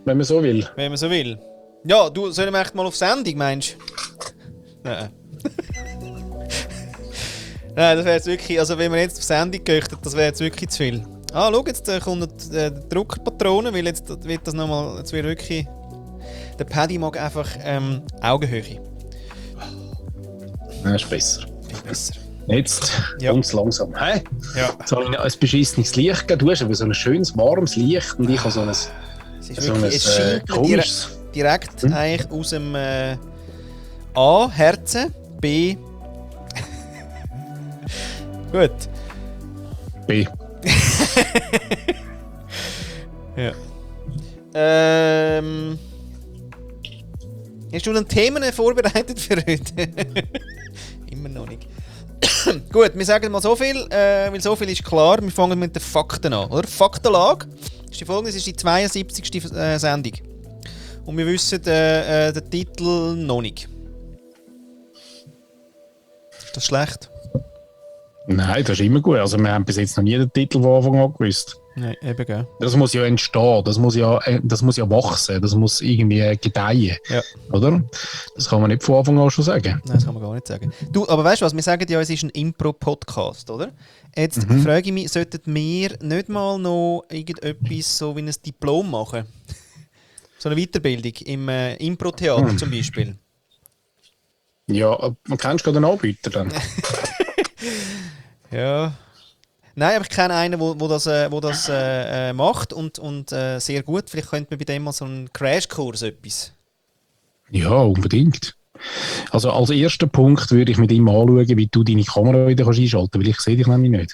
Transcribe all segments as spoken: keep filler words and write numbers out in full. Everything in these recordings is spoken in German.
wenn man so will. Wenn man so will. Ja, du, sollen wir echt mal auf Sendung, meinst du? Nein. Nein, das wäre jetzt wirklich, also wenn wir jetzt auf Sendung gehen, das wäre jetzt wirklich zu viel. Ah, schau, jetzt äh, kommt äh, die Druckpatrone, weil jetzt wird das nochmal, jetzt wird wirklich, der Paddy mag einfach ähm, Augenhöhe. Das ist besser. Viel besser. Jetzt Ja. kommt's langsam. Hey? Ja. Jetzt habe ich ein beschissenes Licht gegeben. Du hast aber so ein schönes, warmes Licht und ich habe so ein, Es ist so ein wirklich, es scheint äh, mir dire komisches... direkt Hm? eigentlich aus dem äh, A, Herzen, B... Gut. B. Ja. Ähm... Hast du dann Themen vorbereitet für heute? Immer noch nicht. Gut, wir sagen mal so viel, äh, weil so viel ist klar. Wir fangen mit den Fakten an, oder? Faktenlage ist die folgende, es ist die zweiundsiebzigste Äh, Sendung. Und wir wissen äh, äh, den Titel noch nicht. Ist das schlecht? Nein, das ist immer gut. Also wir haben bis jetzt noch nie den Titel von Anfang an gewusst. Nein, eben, gell. Das muss ja entstehen, das muss ja, das muss ja wachsen, das muss irgendwie gedeihen, Ja. oder? Das kann man nicht von Anfang an schon sagen. Nein, das kann man gar nicht sagen. Du, aber weißt du was, wir sagen ja, es ist ein Impro-Podcast, oder? Jetzt Mhm. frage ich mich, sollten wir nicht mal noch irgendetwas so wie ein Diplom machen? So eine Weiterbildung im äh, Impro-Theater Mhm. zum Beispiel. Ja, man kennst du den Anbieter dann? Ja. Nein, aber ich kenne einen, wo, wo das, äh, wo das äh, äh, macht und, und äh, sehr gut. Vielleicht könnte man bei dem mal so einen Crashkurs etwas. Ja, unbedingt. Also als ersten Punkt würde ich mit ihm anschauen, wie du deine Kamera wieder kannst einschalten kannst, weil ich sehe dich nämlich nicht.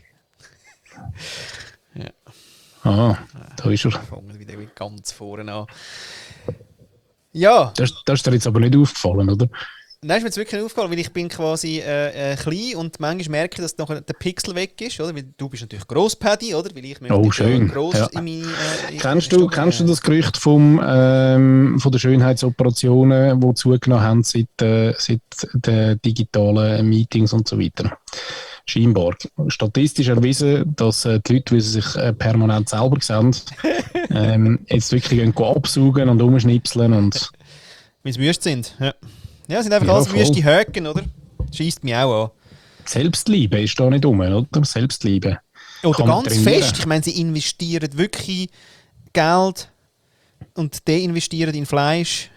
Ja. Ah, da ist er. Wir fangen wieder ganz vorne an. Ja. Das, das ist dir jetzt aber nicht aufgefallen, oder? Nein, ist mir jetzt wirklich nicht aufgefallen, weil ich bin quasi äh, äh, klein und manchmal merke ich, dass nachher der Pixel weg ist, oder? Weil du bist natürlich gross, Paddy, oder? Weil ich möchte Oh, ja schön. gross Ja. in meine... Äh, in Kennst meine du, Stube, kennst du äh, das Gerücht vom, ähm, von den Schönheitsoperationen, die zugenommen haben seit, äh, seit den digitalen Meetings und so weiter? Scheinbar. Statistisch erwiesen, dass äh, die Leute, die sich äh, permanent selber sehen, ähm, jetzt wirklich gehen absaugen und umschnipseln und... Weil sie wüst sind. Ja, ja sind einfach Ja, alles voll. wüste Höken, oder? Schießt mich auch an. Selbstliebe ist da nicht um, oder? Selbstliebe. Oder Kann man ganz trainieren. fest. Ich meine, sie investieren wirklich Geld und deinvestieren in Fleisch.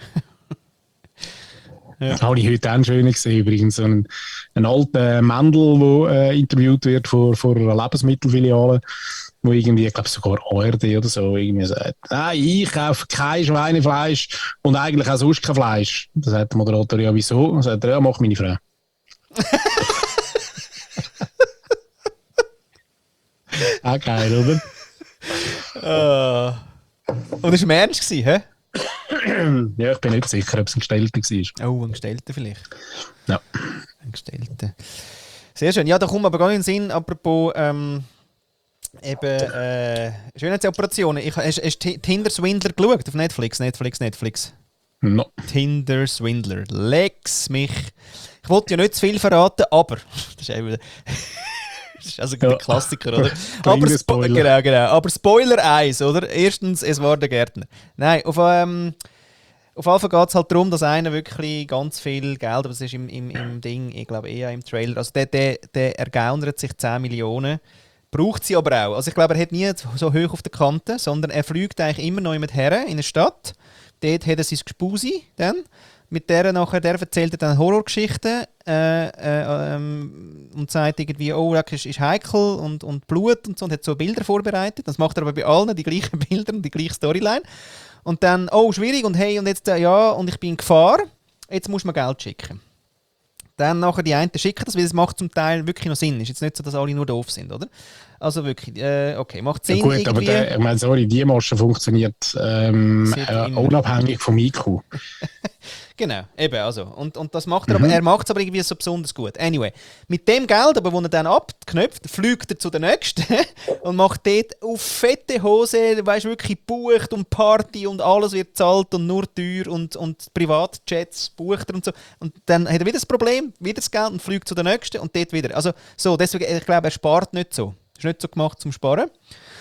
Ja. Das habe ich heute auch schön gesehen, übrigens. So ein, ein alter Mendel, der äh, interviewt wird vor, vor einer Lebensmittelfiliale, wo irgendwie, ich glaube sogar A R D oder so, irgendwie sagt, nein, ich kaufe kein Schweinefleisch und eigentlich auch sonst kein Fleisch. Da sagt der Moderator, ja, wieso? Dann sagt er, ja, mach meine Frau. Auch geil, oder? Uh. Und das war im Ernst, gewesen, hä? Ja, ich bin nicht sicher, ob es ein Gestellter war. Oh, ein Gestellter vielleicht. Ja. Ein Gestellter. Sehr schön. Ja, da kommt mir aber gar nicht in den Sinn, apropos ähm, eben äh, Schönheitsoperationen. Ich, hast, hast du Tinder Swindler geschaut auf Netflix? Netflix, Netflix. No. Tinder Swindler. Lex mich. Ich wollte ja nicht zu viel verraten, aber... Das ist eben... Das ist also Ja. der Klassiker, oder? Bring aber den Spo Spoiler. genau, genau. Aber Spoiler eins, oder? Erstens, es war der Gärtner. Nein, auf, ähm, auf jeden Fall geht es halt darum, dass einer wirklich ganz viel Geld, aber das ist im, im, im Ding, ich glaube eher im Trailer, also der, der, der ergaunert sich zehn Millionen, braucht sie aber auch. Also ich glaube, er hat nie so hoch auf der Kante, sondern er fliegt eigentlich immer noch jemand her in eine Stadt. Dort hat er sein Gespusi dann. Mit der nachher, der erzählt er dann Horrorgeschichten äh, äh, ähm, und sagt irgendwie, oh, das ist, ist heikel und, und Blut und so und hat so Bilder vorbereitet. Das macht er aber bei allen die gleichen Bilder und die gleiche Storyline. Und dann, oh, schwierig und hey, und jetzt, äh, ja, und ich bin in Gefahr, jetzt muss man Geld schicken. Dann nachher die einen schicken das, weil es macht zum Teil wirklich noch Sinn. Ist jetzt nicht so, dass alle nur doof sind, oder? Also wirklich, äh, okay, macht Sinn Ja, gut, irgendwie. aber der, ich meine, sorry, die Masche funktioniert ähm, Sieht äh, immer. unabhängig vom I Q. Genau, eben, also. Und, und das macht er, aber er macht es aber irgendwie so besonders gut. Anyway, mit dem Geld, aber, das er dann abknöpft, fliegt er zu der nächsten und macht dort auf fette Hose, weißt wirklich bucht und Party und alles wird zahlt und nur teuer und, und Privatjets bucht er und so. Und dann hat er wieder das Problem, wieder das Geld und fliegt zu der nächsten und dort wieder. Also so, deswegen, ich glaube, er spart nicht so. Ist nicht so gemacht zum Sparen.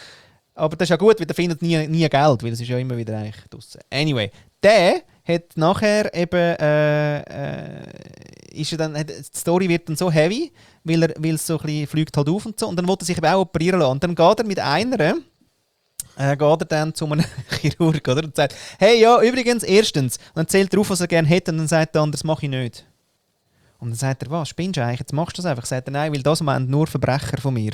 Aber das ist ja gut, weil der findet nie, nie Geld, weil es ist ja immer wieder eigentlich draussen. Anyway, der hat nachher eben, äh, äh, ist er dann, hat, die Story wird dann so heavy, weil er weil es so ein bisschen fliegt halt auf und so. Und dann wollte er sich eben auch operieren lassen. Und dann geht er mit einer, äh, geht er dann zu einem Chirurg, oder? Und sagt, hey, ja, übrigens, erstens. Und dann zählt er auf, was er gerne hätte, und dann sagt der andere, das mache ich nicht. Und dann sagt er, was, spinnst du eigentlich? Jetzt machst du das einfach. Sagt er, nein, weil das meint nur Verbrecher von mir.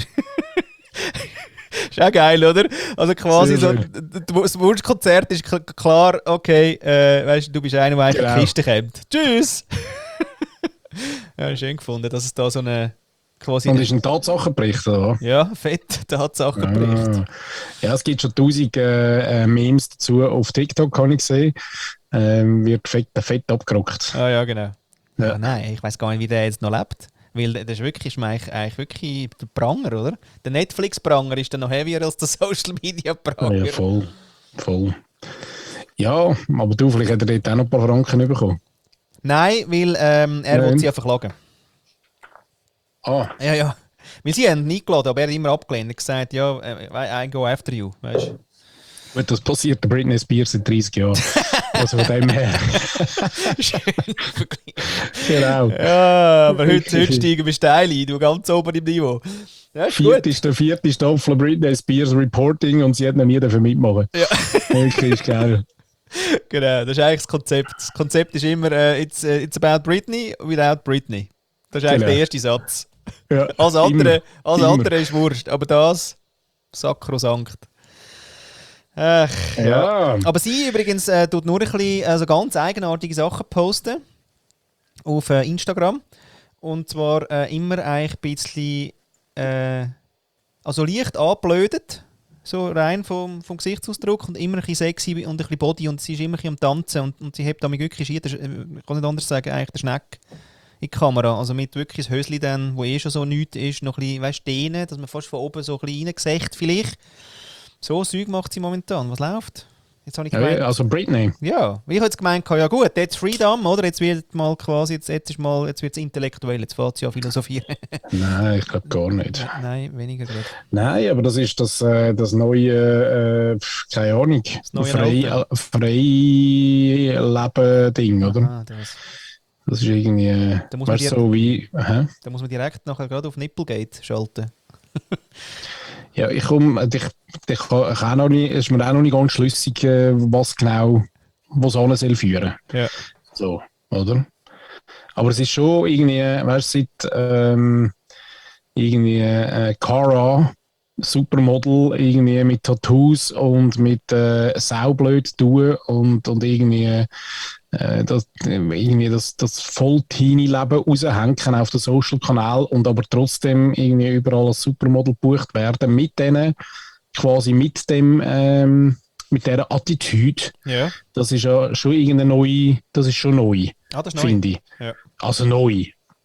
Ist auch geil, oder? Also quasi so, das Wunschkonzert ist klar, okay, äh, weißt, du bist einer, der eigentlich in die Kiste kommt. Tschüss! Ja, schön gefunden, dass es da so eine quasi... Und ist ein Tatsachenbericht, oder? Ja, fett, Tatsachenbericht. Ah. Ja, es gibt schon tausend äh, Memes dazu auf TikTok, kann ich sehen. Ähm, wird fett, fett abgerockt. Ah ja, genau. Ja. Ah, nein, ich weiß gar nicht, wie der jetzt noch lebt. Weil das ist wirklich, ist eigentlich, eigentlich wirklich der Pranger, oder? Der Netflix-Pranger ist dann noch heavier als der Social-Media-Pranger. Ja, voll. voll. Ja, aber du, vielleicht hat er dort auch noch ein paar Franken bekommen. Nein, weil ähm, er Nein. will sie ja verklagen. Ah. Ja, ja. Weil sie haben ihn eingeladen, aber er hat immer abgelehnt. Er hat gesagt, ja, I go after you, weißt du? Gut, das passiert der Britney Spears seit dreißig Jahren. Also von dem her. Schön Vergleich. Genau. Ja, aber heute, heute steigen wir steil ein, du ganz oben im Niveau. Ja, ist Vierte gut. ist der vierte Staffel Britney Spears Reporting und sie hat noch nie dafür mitmachen. Ja. Wirklich ist geil. Genau, das ist eigentlich das Konzept. Das Konzept ist immer, uh, it's, uh, it's about Britney without Britney. Das ist eigentlich Genau. der erste Satz. Ja, Alles andere, alles immer. andere ist Wurscht, aber das, sakrosankt. Ach, ja. Ja. Aber sie übrigens äh, tut nur ein bisschen, also ganz eigenartige Sachen posten auf äh, Instagram. Und zwar äh, immer eigentlich ein bisschen, äh, also leicht angeblödet, so rein vom, vom Gesichtsausdruck und immer ein bisschen sexy und ein bisschen Body und sie ist immer ein bisschen am Tanzen und, und sie hebt damit wirklich, ich kann nicht anders sagen, eigentlich der Schneck in die Kamera. Also mit wirklich das Hösli dann, wo eh schon so nichts ist, noch ein bisschen, weißt, dehnen, dass man fast von oben so ein bisschen reingesehen vielleicht. So Zeug macht sie momentan. Was läuft? Jetzt habe ich gemeint, Ja, also Britney. ja, ich habe jetzt gemeint, ja gut, jetzt Freedom, oder? Jetzt wird mal quasi, jetzt, jetzt ist mal, jetzt wird es intellektuell, jetzt fährt sie ja philosophieren. Nein, ich glaube gar nicht. Nein, weniger gut. Nein, aber das ist das, äh, das neue, äh, keine Ahnung, Das neue frei, äh, Freileben-Ding, oder? Aha, das. Das ist irgendwie, äh, Da muss man weißt du, dir- so wie, hä? Da muss man direkt nachher gerade auf Nipplegate schalten. Ja, ich komme, ich, ich, ich auch noch nicht, ist mir auch noch nicht ganz schlüssig, äh, was genau, was alles soll führen. Ja. So, oder? Aber es ist schon irgendwie, weißt du, seit ähm, irgendwie äh, Cara, Supermodel, irgendwie mit Tattoos und mit äh, saublöd tun und, und irgendwie äh, das, irgendwie das, das Voll-Teenie-Leben raushängen auf den Social-Kanal und aber trotzdem irgendwie überall als Supermodel gebucht werden mit denen, quasi mit dem, ähm, mit dieser Attitüde. Ja. Das ist ja schon irgendeine neue, das ist schon neu, Ah, das ist neu. finde ich. Ja. Also neu.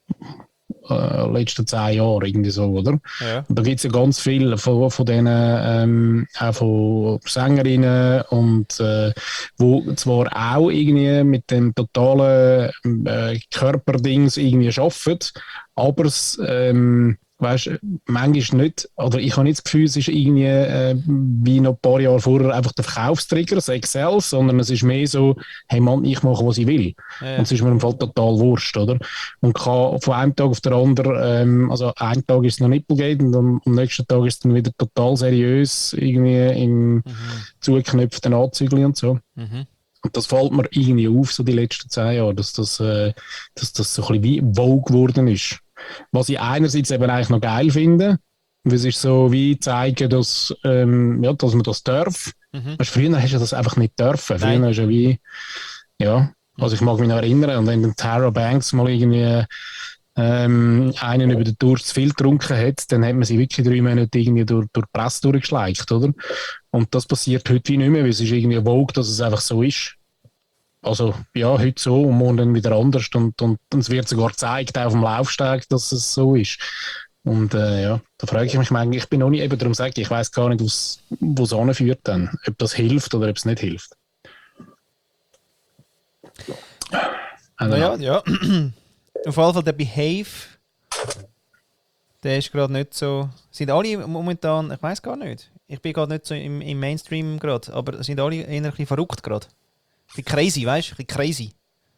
Äh, letzten zehn Jahre irgendwie so, oder? Ja. Und da gibt es ja ganz viel von, von diesen ähm, auch von Sängerinnen und äh, wo zwar auch irgendwie mit dem totalen äh, Körperdings irgendwie arbeiten, aber es ähm, weißt, manchmal nicht, oder ich habe nicht das Gefühl, es ist irgendwie äh, wie noch ein paar Jahre vorher einfach der Verkaufstrigger, das Excel, sondern es ist mehr so, hey Mann, ich mache, was ich will. Ja. Und es ist mir im Fall total wurscht, oder? Und kann von einem Tag auf den anderen, ähm, also einen Tag ist es noch Nipplegate und am, am nächsten Tag ist es dann wieder total seriös, irgendwie im Mhm. zugeknöpften Anzügel und so. Mhm. Und das fällt mir irgendwie auf, so die letzten zehn Jahre, dass das, äh, dass das so ein bisschen wie Vogue geworden ist. Was ich einerseits eben eigentlich noch geil finde, weil es ist so wie zeigen, dass, ähm, ja, dass man das darf. Mhm. Weißt, früher hast du das einfach nicht dürfen. Nein. Früher hast du ja wie, ja, also ich mag mich noch erinnern, und wenn dann Tara Banks mal irgendwie ähm, einen über den Tour zu viel getrunken hat, dann hat man sie wirklich drei Monate irgendwie durch, durch die Presse durchgeschleicht, oder? Und das passiert heute wie nicht mehr, weil es ist irgendwie Vogue, dass es einfach so ist. Also ja, heute so und morgen dann wieder anders und, und, und es wird sogar gezeigt auf dem Laufsteg, dass es so ist. Und äh, ja, da frage ich mich manchmal, ich bin noch nicht, eben darum sage ich, ich weiss gar nicht, wo es anführt dann, ob das hilft oder ob es nicht hilft. Naja, ja. Auf jeden Fall der Behave, der ist gerade nicht so. Sind alle momentan, ich weiß gar nicht. Ich bin gerade nicht so im, im Mainstream gerade, aber sind alle eher ein bisschen verrückt gerade. Ein bisschen crazy, weißt du? Ein bisschen crazy.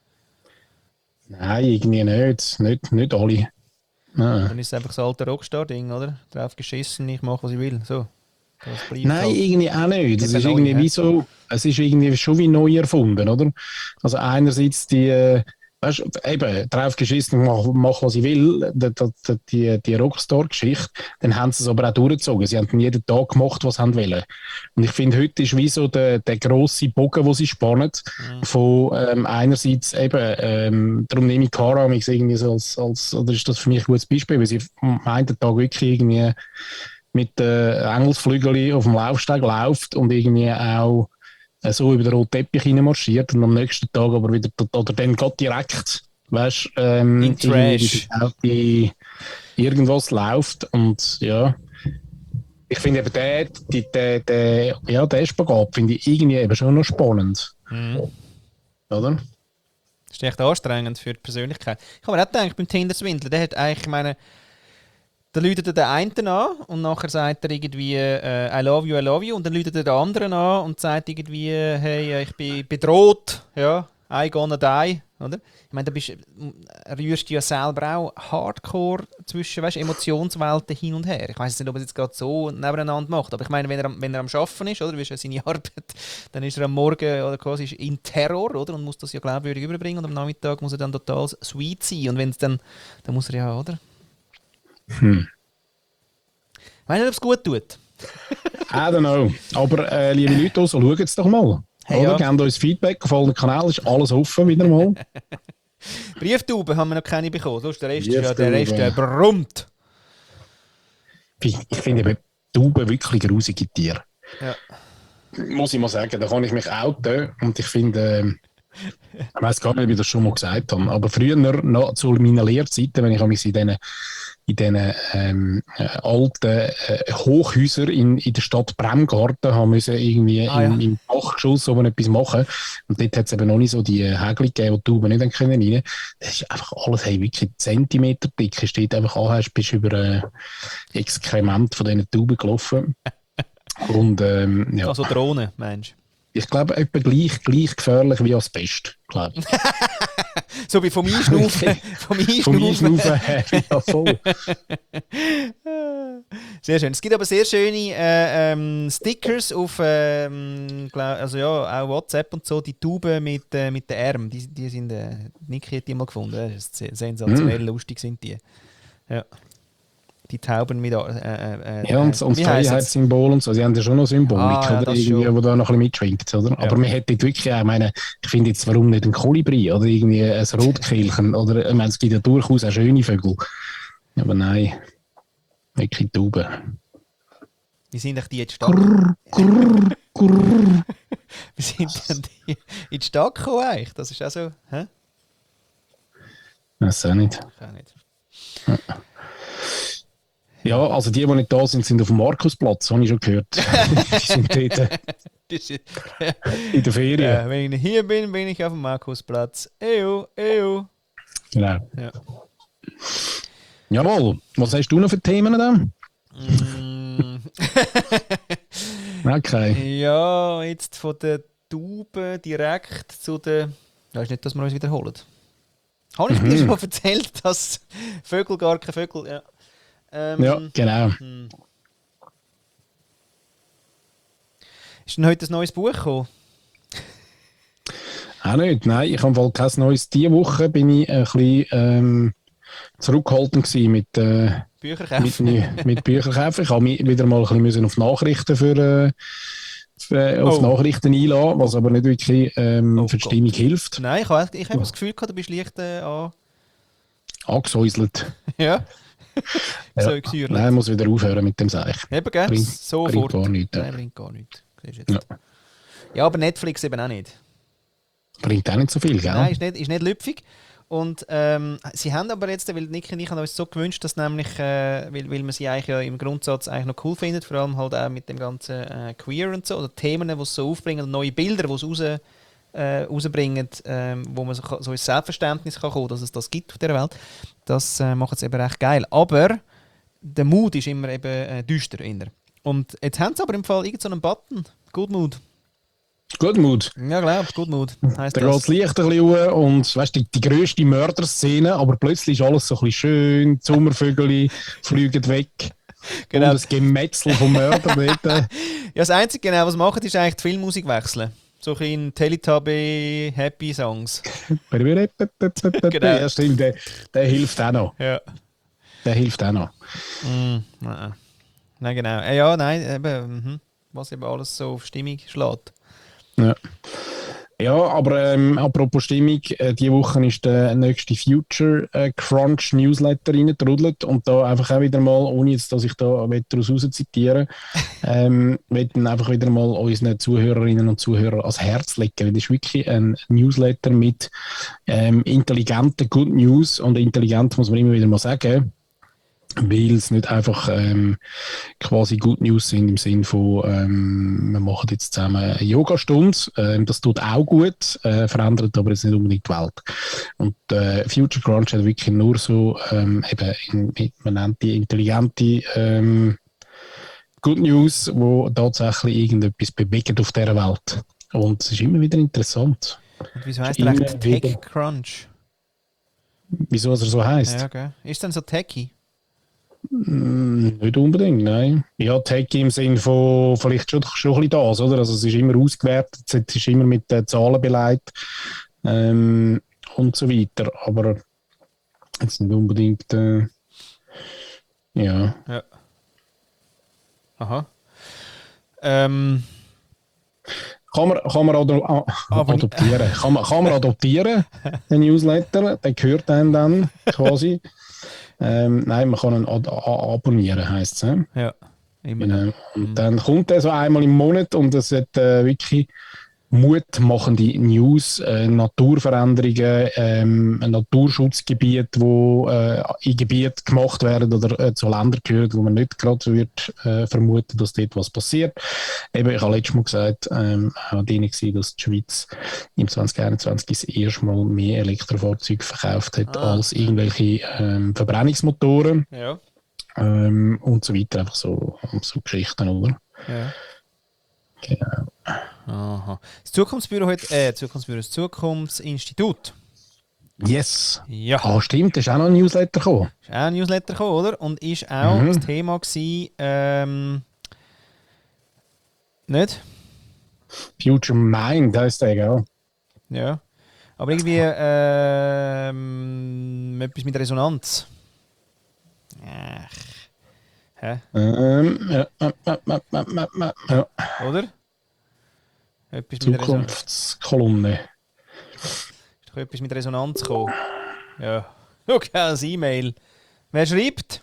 Nein, irgendwie nicht. Nicht, nicht alle. Nein, Dann ist es einfach so ein alter Rockstar-Ding, oder? Drauf geschissen, ich mache, was ich will. So. Das bleibt Nein halt. irgendwie auch nicht. Das Eben ist neu, irgendwie hä? wie so, es ist irgendwie schon wie neu erfunden, oder? Also einerseits die, äh, weißt du, eben, drauf geschissen, mach, mach was ich will, die, die, die, die Rockstar-Geschichte, dann haben sie es aber auch durchgezogen. Sie haben jeden Tag gemacht, was sie wollen. Und ich finde, heute ist wie so der, der grosse Bogen, den sie spannen, Mhm. von ähm, einerseits eben, ähm, darum nehme ich Cara irgendwie so als, als, oder ist das für mich ein gutes Beispiel, weil sie am einen Tag wirklich irgendwie mit den Engelsflügeln auf dem Laufsteg läuft und irgendwie auch äh, so über den roten Teppich hineinmarschiert und am nächsten Tag aber wieder, oder dann geht direkt, weißt du, ähm, In Trash. die irgendwas läuft und ja, ich finde eben der, die, der, der, ja, der Spagat finde ich irgendwie eben schon noch spannend, Mhm. oder? Das ist echt anstrengend für die Persönlichkeit. Ich habe mir auch gedacht, beim Tinder-Swindler, der hat eigentlich, ich meine, da läutet er den einen an und nachher sagt er irgendwie äh, I love you, I love you und dann läutet er den anderen an und sagt irgendwie hey, äh, ich bin bedroht, ja, I gonna die, oder? Ich meine, da bist, rührst du ja selber auch hardcore zwischen, weißt, Emotionswelten hin und her. Ich weiß nicht, ob er es jetzt gerade so nebeneinander macht, aber ich meine, wenn er, am- wenn er am Arbeiten ist, oder, wie ist ja seine Arbeit, dann ist er am Morgen oder quasi in Terror, oder, und muss das ja glaubwürdig überbringen und am Nachmittag muss er dann total sweet sein und wenn es dann, dann muss er ja, oder? Hm. Ich weiß nicht, ob es gut tut. I don't know. Aber äh, liebe Leute, also, schaut es doch mal. Hey, Oder? ja. Gebt uns Feedback auf allen Kanälen, ist alles offen wieder mal. Brieftauben haben wir noch keine bekommen. Sonst der Rest ist ja der Brieftauben. Rest äh, brummt. Ich, ich finde eben Tauben wirklich grusige Tiere. Ja. Muss ich mal sagen, da kann ich mich outen. Und ich finde, ähm, ich weiß gar nicht, wie ich das schon mal gesagt habe, aber früher noch zu meiner Lehrzeiten, wenn ich mich in diesen in diesen ähm, äh, alten äh, Hochhäusern in, in der Stadt Bremgarten haben müssen irgendwie Ah, im, ja. im Dachgeschoss oben etwas machen. Und dort hat es eben noch nicht so die äh, Hägel gegeben, die die Tauben nicht rein können. Das ist einfach alles, hey, wirklich Zentimeter dick. Ist dort einfach anhast, bist über äh, Exkrement von diesen Tauben gelaufen. Und ähm, ja, Also Drohnen, Mensch. ich glaube, etwa gleich, gleich gefährlich wie Asbest, glaube ich. So wie vom Einschnaufen. vom Vom Einschnaufen. Einschnaufen her, ja voll. Sehr schön. Es gibt aber sehr schöne äh, ähm, Stickers auf, ähm, glaub, also ja, auch WhatsApp und so, die Tauben mit, äh, mit den Armen. Die, die sind, äh, Niki hat die mal gefunden. Das ist se- sensationell Mm. lustig sind die. Ja. Die Tauben mit. Äh, äh, Ja, und, äh, und das wie heisst's? Freiheitssymbol und so, sie haben ja schon noch Symbolik, Ah, ja, oder? das Irgendwie, schon. wo da noch ein bisschen mitschwingt, oder? Aber man hätte wirklich auch, ich meine, ich finde jetzt, warum nicht ein Kolibri oder irgendwie ein Rotkehlchen oder, ich meine, es gibt ja durchaus auch schöne Vögel. Aber nein, wirklich Tauben. Wie sind doch die jetzt stark? Grrr, grrr, grrr. Wie sind denn die in die Stadt gekommen eigentlich? Das ist auch so, hä? Weiß auch nicht. Ich auch nicht. Ja, also die, die nicht da sind, sind auf dem Markusplatz, habe ich schon gehört. Die sind dort äh, Das ist, in der Ferien. äh, wenn ich hier bin, bin ich auf dem Markusplatz. Ew, ew. Genau. Ja. Jawohl, was hast du noch für Themen da? Mm. Okay. Ja, jetzt von der Taube direkt zu der. Ja, ist nicht, dass wir uns wiederholen. Habe ich dir Mhm. schon erzählt, dass Vögel gar keine Vögel. Ja, ähm, Ja, genau. hm. Ist denn heute ein neues Buch gekommen? Auch nicht, nein, ich habe kein neues. Diese Woche bin ich ein bisschen ähm, zurückhaltend gewesen mit, äh, Bücher mit, kaufen? mit Bücherkäufen. Ich habe mich wieder mal ein bisschen müssen auf Nachrichten für, äh, für, auf Oh. Nachrichten einladen, was aber nicht wirklich ähm, Oh für die Gott. Stimmung hilft. Nein, ich habe ich hab das Gefühl gehabt, du bist leicht äh, an. Angesäuselt. Ja. Ja. So gesäuert. Nein, ich muss wieder aufhören mit dem Seich. Eben, gell? Bringt- Sofort. bringt gar nichts, ja. Nein, bringt gar nichts. Siehst du jetzt. Ja. Ja, aber Netflix eben auch nicht. Bringt auch nicht so viel, gell? Nein, ist nicht, ist nicht lüpfig. Und ähm, sie haben aber jetzt, weil Nick und ich haben uns so gewünscht, dass nämlich, äh, weil, weil man sie eigentlich ja im Grundsatz eigentlich noch cool findet, vor allem halt auch mit dem ganzen äh, Queer und so, oder Themen, die sie so aufbringen, neue Bilder, die sie raus, äh, rausbringen, äh, wo man so, so ins Selbstverständnis kann kommen, dass es das gibt auf dieser Welt. Das äh, macht es eben recht geil. Aber der Mut ist immer eben äh, düster. Inner. und jetzt haben sie aber im Fall irgendeinen so Button. Good Mood. Good Mood. Ja, glaube Good Mood heisst Da geht das. das Licht ein bisschen hoch und weißt, die, die grösste Mörderszene, aber plötzlich ist alles so ein bisschen schön, die Sommervögel fliegen weg. Genau. Und das Gemetzel vom Mörder dort. Ja, das Einzige, genau, was machen, ist eigentlich die Filmmusik wechseln. So ein bisschen Teletubby Happy Songs. Genau. Ja, stimmt, der, der hilft auch noch. Ja. Der hilft auch noch. Mm, nein. Nein, genau. Äh, ja, nein, eben, mhm. Was eben alles so auf Stimmung schlägt. Ja. Ja, aber ähm, apropos Stimmung, äh, diese Woche ist der nächste Future äh, Crunch Newsletter reingetrudelt und da einfach auch wieder mal, ohne jetzt, dass ich da daraus raus zitiere, ähm, möchten einfach wieder mal unseren Zuhörerinnen und Zuhörern ans Herz legen. Das ist wirklich ein Newsletter mit ähm, intelligenten Good News und intelligent muss man immer wieder mal sagen, weil es nicht einfach ähm, quasi Good News sind im Sinn von, ähm, wir machen jetzt zusammen eine Yogastunde, ähm, das tut auch gut, äh, verändert aber jetzt nicht unbedingt die Welt. Und äh, Future Crunch hat wirklich nur so, ähm, eben, in, man nennt die intelligente ähm, Good News, wo tatsächlich irgendetwas bewegt auf dieser Welt. Und es ist immer wieder interessant. Und wieso heisst der eigentlich Tech Crunch? Wieso er so heisst? Ja, okay. Ist denn so techy? Nicht unbedingt, nein. Ja, Tech im Sinn von vielleicht schon, schon ein bisschen das, oder? Also es ist immer ausgewertet, es ist immer mit den Zahlen beleidigt ähm, und so weiter. Aber jetzt nicht unbedingt, äh, ja. Ja. Aha. Ähm. Kann man, kann man ado a adoptieren. kann, man, kann man adoptieren, den Newsletter, der gehört einem dann quasi. Ähm, nein, man kann ihn ad abonnieren, heisst es. Ja, ja immer. Genau. Und mhm. dann kommt er so einmal im Monat und es hat äh, wirklich mutmachende News, äh, Naturveränderungen, ähm, ein Naturschutzgebiet, wo äh, in Gebieten gemacht werden oder äh, zu Ländern gehören, wo man nicht gerade wird äh, vermuten, dass dort was passiert. Eben, ich habe letztes Mal gesagt, ähm, auch denen gesehen, dass die Schweiz im zwanzig einundzwanzig das erste Mal mehr Elektrofahrzeuge verkauft hat ah. als irgendwelche ähm, Verbrennungsmotoren. Ja. Ähm, und so weiter, einfach so, so Geschichten, oder? Ja. Genau. Aha. Das Zukunftsbüro hat, äh, Zukunftsbüro, das Zukunftsinstitut. Yes. Ja. Ah, stimmt, da ist auch noch ein Newsletter gekommen. Ist auch ein Newsletter gekommen, oder? Und ist auch mhm. das Thema gewesen, ähm, nicht? Future Mind heisst der, gell? Ja. Aber irgendwie, ähm, etwas mit Resonanz. Ach. Hä? Ähm, ja, ja, ja, ja, ja. Oder? Etwas Zukunftskolumne. Ist doch etwas mit Resonanz gekommen. Ja. Okay, als E-Mail. Wer schreibt?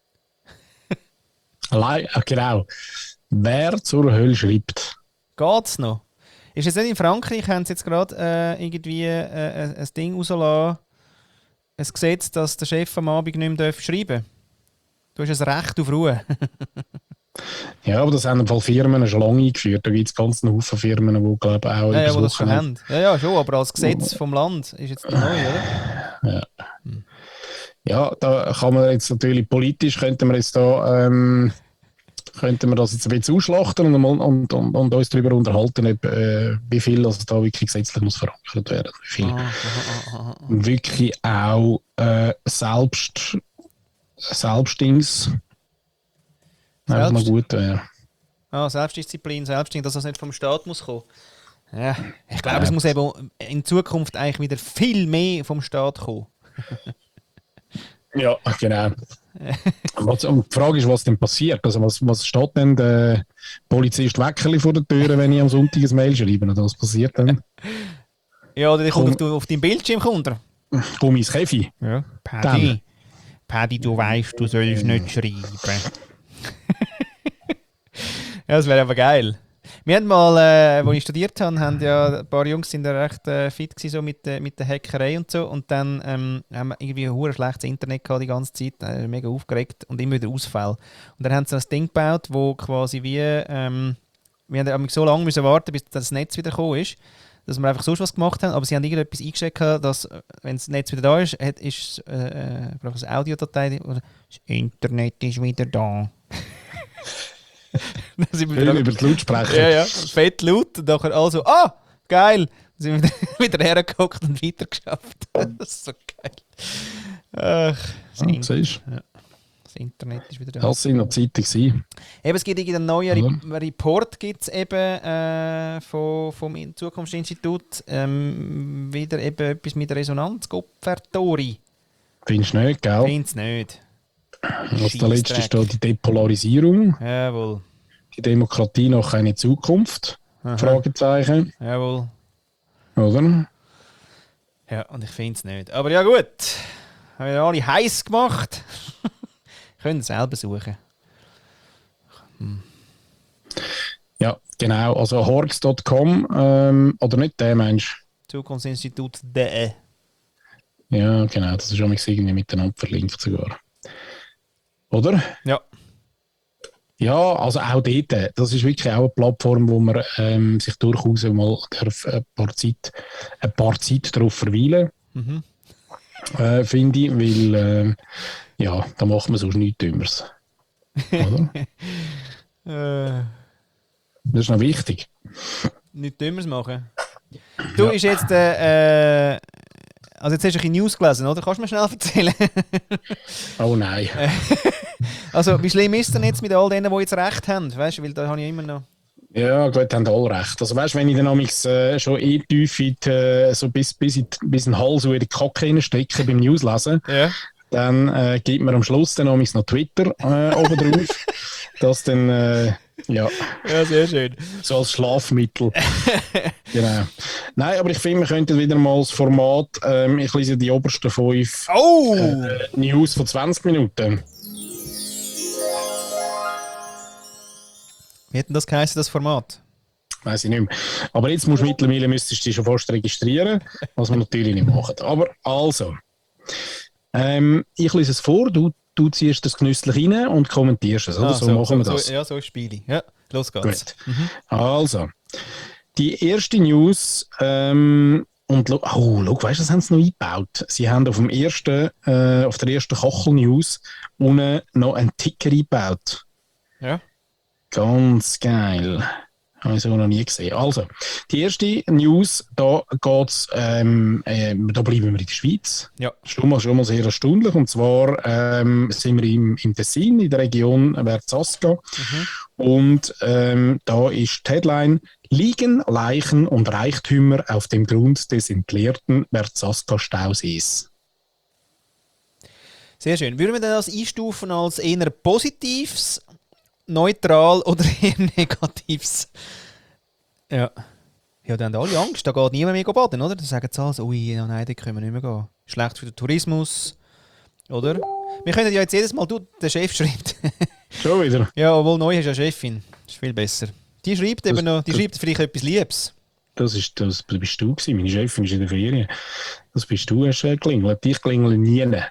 Allein, genau. Wer zur Hölle schreibt? Geht's noch? Ist es nicht in Frankreich, haben sie jetzt gerade äh, irgendwie äh, ein Ding rausgelassen, ein Gesetz, dass der Chef am Abend nicht mehr schreiben darf? Du hast ein Recht auf Ruhe. Ja, aber das haben im Fall Firmen schon lange eingeführt. Da gibt es ganz einen Haufen Firmen, die glaube ich auch ja, ja, wo das schon haben. Ja, ja, schon, aber als Gesetz vom Land ist jetzt neu, oder? Ja. Hm. Ja, da kann man jetzt natürlich politisch, könnte man jetzt da, ähm, könnte man das jetzt ein bisschen ausschlachten und, und, und, und uns darüber unterhalten, ob, äh, wie viel also da wirklich gesetzlich muss verankert werden. Wie viel ah, ah, ah, ah. wirklich auch äh, selbst Selbstdings einfach noch gut wäre. Ah, Selbstdisziplin, Selbstding, dass das nicht vom Staat muss kommen. Ja, ich glaube, ja. Es muss eben in Zukunft eigentlich wieder viel mehr vom Staat kommen. Ja, genau. was, und die Frage ist, was denn passiert. Also was, was steht denn der Polizist Weckerli vor der Tür, wenn ich am Sonntag ein Mail schreibe? Oder was passiert dann? Ja, oder der kommt auf, auf deinem Bildschirm. Kommt er. Komm ins Käfi. Ja, Paddy. Paddy, du weißt, du sollst nicht schreiben. Ja, das wäre aber geil. Wir haben mal, äh, wo ich studiert habe, haben ja ein paar Jungs sind ja recht äh, fit gewesen, so mit, äh, mit der Hackerei und so. Und dann ähm, haben wir irgendwie ein hure schlechtes Internet gehabt die ganze Zeit, äh, mega aufgeregt und immer wieder Ausfall. Und dann haben sie ein Ding gebaut, wo quasi wie, ähm, wir haben so lange müssen warten, bis das Netz wieder gekommen ist, dass wir einfach sonst was gemacht haben, aber sie haben irgendetwas eingestellt, dass, wenn das Netz wieder da ist, hat, ist äh, eine Audiodatei, oder das Internet ist wieder da. Dann sind wir Schön wieder, über die Lautsprecher. ja, ja, fett laut und nachher also, ah, geil! Dann sind wir wieder, wieder hergehockt und weitergeschafft. Das ist so geil. Ach, das, Ah, In- siehst ja, das Internet ist wieder da. Das sind noch Zeiten gewesen. Eben, es gibt einen neuen Ja. Re Report gibt's eben, äh, vom, vom Zukunftsinstitut. Ähm, wieder eben etwas mit Resonanzkopfvertori. Findest du nicht, gell? Find's nicht. Was der letzte Scheissdreck. steht, die Depolarisierung. Jawohl. Die Demokratie noch eine Zukunft? Aha. Fragezeichen. Jawohl. Oder? Ja, und ich finde es nicht. Aber ja gut. Haben wir alle heiß gemacht. Können selber suchen. Ja, genau. Also horx Punkt com ähm, oder nicht der Mensch. Zukunftsinstitut.de. Ja, genau. Das ist schon irgendwie miteinander verlinkt sogar. Oder? Ja. Ja, also auch dort. Das ist wirklich auch eine Plattform, wo man ähm, sich durchaus mal darf ein paar Zeit, ein paar Zeit darauf verweilen Mhm. äh, finde ich, weil äh, ja, da macht man sonst nichts Dümmeres. Oder? Äh, Das ist noch wichtig. nichts Dümmeres machen. Du, ist jetzt äh, äh, also jetzt hast du ein bisschen News gelesen, oder? Kannst du mir schnell erzählen? Oh nein. Also, wie schlimm ist es denn jetzt mit all denen, die jetzt Recht haben? Weißt du, weil da habe ich immer noch... Ja, gut, haben alle recht. Also weißt, wenn ich dann amigs, äh, schon eh tief in die, äh, so bis, bis, in, die- bis in den Hals so in die Kacke reinstecke beim News lesen, Ja. dann äh, gibt mir am Schluss dann amigs noch Twitter äh, oben drauf, das dann äh, ja, Ja, sehr schön. so als Schlafmittel. Genau. Nein, aber ich finde, wir könnten wieder mal das Format, ähm, ich lese die obersten fünf Oh! äh, News von zwanzig Minuten. Wie hat denn das geheißen, das Format? Weiß ich nicht mehr. Aber jetzt musst du mittlerweile müsstest du dich schon fast registrieren, was wir natürlich nicht machen. Aber also, ähm, ich lese es vor, du, du ziehst das genüsslich rein und kommentierst es. Oder? Ah, so, machen wir das. So, ja, so spiele ich. Ja, los geht's. Gut. Also, die erste News, ähm, und lo- oh, schau, weißt du, das haben sie noch eingebaut. Sie haben auf, dem ersten, äh, auf der ersten Kachel-News unten noch einen Ticker eingebaut. Ja. Ganz geil. Habe ich so noch nie gesehen. Also, die erste News, da geht's, ähm, ähm, da bleiben wir in der Schweiz. Ja. Schon mal, schon mal sehr erstaunlich. Und zwar ähm, sind wir im, im Tessin, in der Region Verzasca. Und ähm, da ist die Headline: Liegen Leichen und Reichtümer auf dem Grund des entleerten Verzasca-Stausees. Sehr schön. Würden wir denn das einstufen als eher positives, neutral oder eher negatives? Ja. Ja, dann haben alle Angst. Da geht niemand mehr baden, oder? Da sagen sie alles, ui, ja, nein, da können wir nicht mehr gehen. Schlecht für den Tourismus, oder? Wir können ja jetzt jedes Mal, du, der Chef schreibt. Schon wieder. Ja, obwohl neu ist ja Chefin. Das ist viel besser. Die schreibt eben Das- noch, die das- schreibt vielleicht etwas Liebes. Das, ist, das bist du gewesen. Meine Chefin ist in der Ferien. Das bist du, hast äh, geklingelt. Ich klingel nie. Das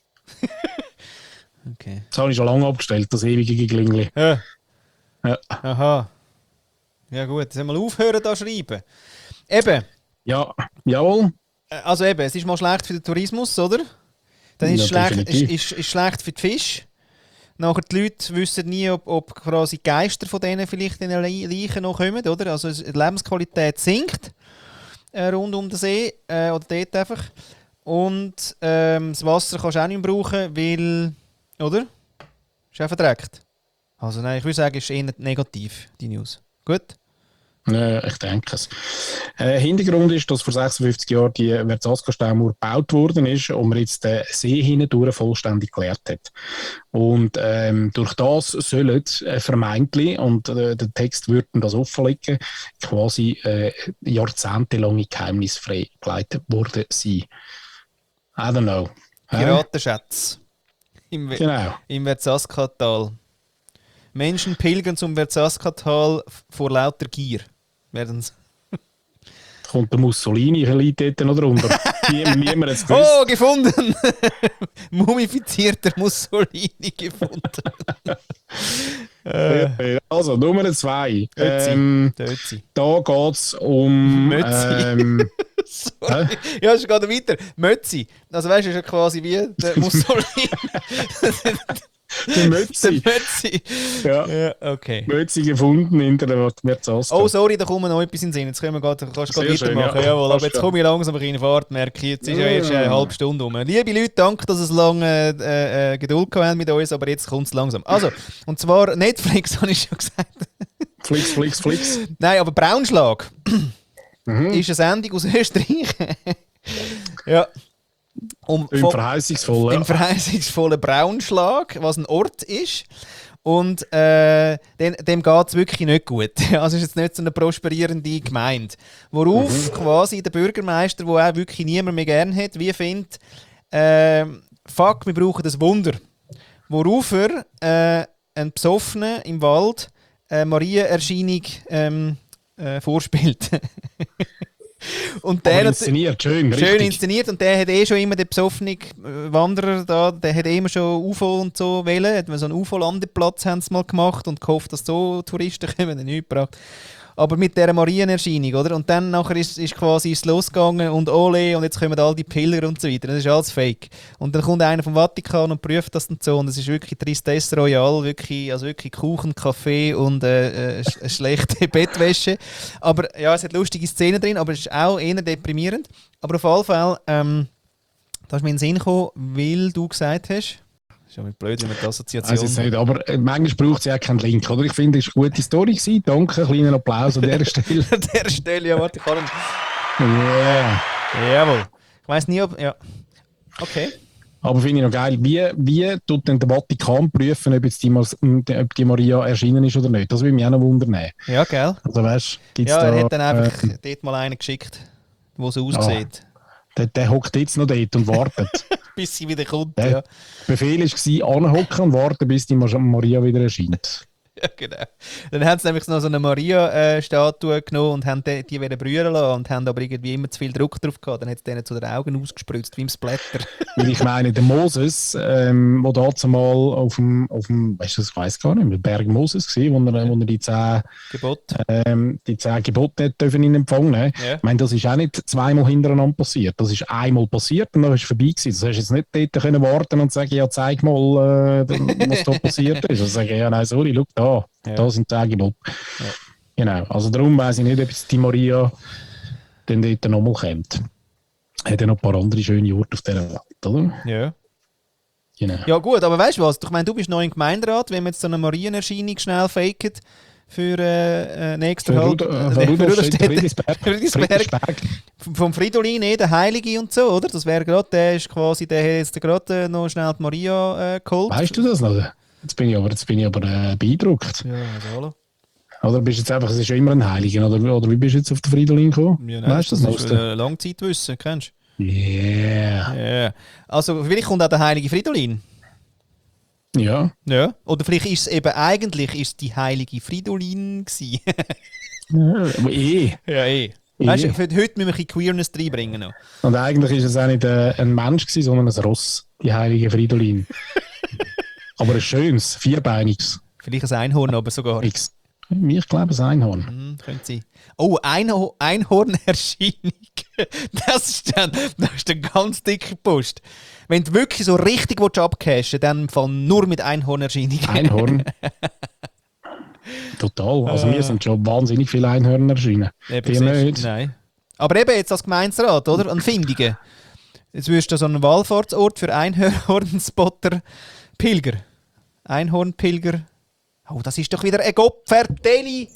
Okay. habe ich schon lange abgestellt, das ewige Geklingel. Ja. Ja. Aha. Ja gut, jetzt mal aufhören da schreiben. Eben, Ja, jawohl. äh, also eben, es ist mal schlecht für den Tourismus, oder? Dann ist es Ja, schlecht, ist, definitiv. ist, ist schlecht für die Fische. Nachher die Leute wissen nie, ob, ob quasi die Geister von denen vielleicht in den Le- Leichen noch kommen, oder? Also es- die Lebensqualität sinkt äh, rund um den See äh, oder dort einfach. Und ähm, das Wasser kannst du auch nicht mehr brauchen, weil, oder? Ist auch verdreckt. Also nein, ich würde sagen, es ist eher negativ, die News. Gut? Ja, ich denke es. Äh, Hintergrund ist, dass vor sechsundfünfzig Jahren die Verzasca-Staumauer gebaut worden ist und man jetzt den See hindurch vollständig geleert hat. Und ähm, durch das sollen äh, vermeintlich, und äh, der Text würde das offenlegen, quasi äh, jahrzehntelange Geheimnisse freigelegt worden sein. I don't know. Hä? Piratenschätze. Im, We- Genau. im Verzasca-Tal. Menschen pilgern zum Verzasca-Tal f- vor lauter Gier. Werden's. Kommt der Mussolini ein bisschen dort noch drunter. Nie- Niemand hat es gewusst. Oh, gefunden! Mumifizierter Mussolini gefunden. äh, Also, Nummer zwei. Ötzi. Ähm, Tötzi. da geht es um. Mötzi. Ähm, Sorry. Ja, es geht weiter. Mötzi. Also weißt du, ist ja quasi wie der Mussolini. Der Mötzi. Der Mötzi. Ja. Ja, okay. Mötzi gefunden in der Merzasto. Oh, sorry, da kommt mir noch etwas in den Sinn. Jetzt können wir grad, kannst du gerade weitermachen. Ja. Jawohl, aber jetzt komme ich langsam in eine Fahrt, merke ich. Jetzt ist ja erst eine halbe Stunde um. Liebe Leute, danke, dass ihr lange äh, äh, Geduld gehabt habt mit uns, aber jetzt kommt es langsam. Also, und zwar Netflix, habe ich schon gesagt. Flix, Flix, Flix. Nein, aber Braunschlag Mhm. ist eine Sendung aus Österreich. Ja. Um, Im von- verheißungsvollen. Im verheißungsvollen Braunschlag, was ein Ort ist. Und äh, dem, dem geht es wirklich nicht gut. Also es ist jetzt nicht so eine prosperierende Gemeinde. Worauf quasi der Bürgermeister, der auch wirklich niemand mehr gern hat, wie findet, äh, fuck, wir brauchen das Wunder. Worauf er äh, einen Besoffenen im Wald eine Maria-Erscheinung ähm, äh, vorspielt. Und der Aber nat- inszeniert, schön, Schön richtig. inszeniert und der hat eh schon immer den besoffenen äh, Wanderer da, der hat eh immer schon U F O und so wählen, hat so einen U F O-Landeplatz haben sie mal gemacht und gehofft, dass so Touristen kommen, nichts gebracht. Aber mit dieser Marienerscheinung, oder? Und dann nachher ist, ist quasi ist es losgegangen und ole und jetzt kommen all die Pilger und so weiter. Das ist alles fake. Und dann kommt einer vom Vatikan und prüft das und so und es ist wirklich Tristesse Royale, wirklich, also wirklich Kuchen, Kaffee und äh, äh, sch- eine schlechte Bettwäsche. Aber ja, es hat lustige Szenen drin, aber es ist auch eher deprimierend. Aber auf jeden Fall, ähm, da ist mir in den Sinn gekommen, weil du gesagt hast, das ist ja nicht blöd, wenn man die Assoziation... Weiß jetzt nicht, aber äh, manchmal braucht es ja auch keinen Link, oder? Ich finde, es war eine gute Story gewesen. Danke, kleinen Applaus an dieser Stelle. An der Stelle, ja, warte, ich kann ihn... Yeah. Jawohl. Ich weiss nie, ob... Ja. Okay. Aber finde ich noch geil. Wie, wie tut denn der Vatikan prüfen, ob, jetzt die, Mas- ob die Maria erschienen ist oder nicht? Das würde mich auch noch wundern. Ja, gell? Also weißt du, gibt's Ja, da... er hat dann einfach äh, dort mal einen geschickt, wo so aussieht. der, der hockt jetzt noch dort und wartet. Bis sie wieder kommt, Der ja. Befehl war, anhocken und warten, bis die Mas- Maria wieder erscheint. Ja, genau. Dann haben sie nämlich noch so eine Maria-Statue genommen und haben die, die wieder brühen lassen und haben aber irgendwie immer zu viel Druck drauf gehabt. Dann hat es denen zu den Augen ausgespritzt, wie im Splatter. Weil ich meine, der Moses, ähm, der damals mal auf dem, auf dem, weißt du, ich weiß gar nicht, mehr, Berg Moses war, wo er, wo er die zehn, Gebot. ähm, die zehn Gebote nicht dürfen in Empfang nehmen. Ja. Ich meine, das ist auch nicht zweimal hintereinander passiert. Das ist einmal passiert und dann ist es vorbei gewesen. Das hast du jetzt nicht dort können warten und sagen, ja, zeig mal, äh, was da passiert ist. Also sagen, ja, nein, sorry, schau da, Ja. da sind zehn Gebote. Ja. Genau, also darum weiss ich nicht, ob jetzt die Maria dann dort nochmal kommt. Hat ja noch ein paar andere schöne Orte auf dieser Welt, oder? Ja. Genau. Ja gut, aber weißt du was? Ich meine, du bist neu im Gemeinderat, wenn wir jetzt so eine Marienerscheinung schnell faken für äh, äh, nächsten Für, Halt... Rud äh, für für Rudolf Rudolfstädte. Friedrichsberg. Friedrichsberg. Friedrichsberg. Vom Fridolin, eh, der Heilige und so, oder? Das wäre gerade, der ist quasi, der hat jetzt gerade äh, noch schnell die Maria äh, geholt. Weißt du das noch? Jetzt bin ich aber, jetzt bin ich aber äh, beeindruckt. Ja, also hallo. Oder bist du jetzt einfach, es ist ja immer ein Heiliger, oder, oder wie bist du jetzt auf den Fridolin gekommen? Ja, nein, Weißt du das, das ist noch? äh, Langzeitwissen, kennst Yeah. du? Ja. Also, vielleicht kommt auch der heilige Fridolin. Ja. Ja. Oder vielleicht ist es eben eigentlich ist die heilige Fridolin gewesen. Aber eh. Ja, eh. Eh. Weißt du, für heute müssen wir ein bisschen Queerness reinbringen noch. Und eigentlich ist es auch nicht äh, ein Mensch gewesen, sondern ein Ross, die heilige Fridolin. Aber ein schönes, vierbeiniges. Vielleicht ein Einhorn, aber sogar. X. Ich glaube, ein Einhorn. Hm, könnte sein. Oh, Einho Einhornerscheinung. Das ist dann, das ist dann ganz dicke Post. Wenn du wirklich so richtig abcashen willst, dann von nur mit Einhornerscheinung. Einhorn. Total. Also mir sind schon wahnsinnig viele Einhörner erschienen. Eben, Dir siehst du? nicht? Nein. Aber eben jetzt als Gemeinsrat, oder? An Findingen. Jetzt wirst du so einen Wallfahrtsort für Einhornspotter Pilger. Einhornpilger. Oh, das ist doch wieder ein Gopferteli.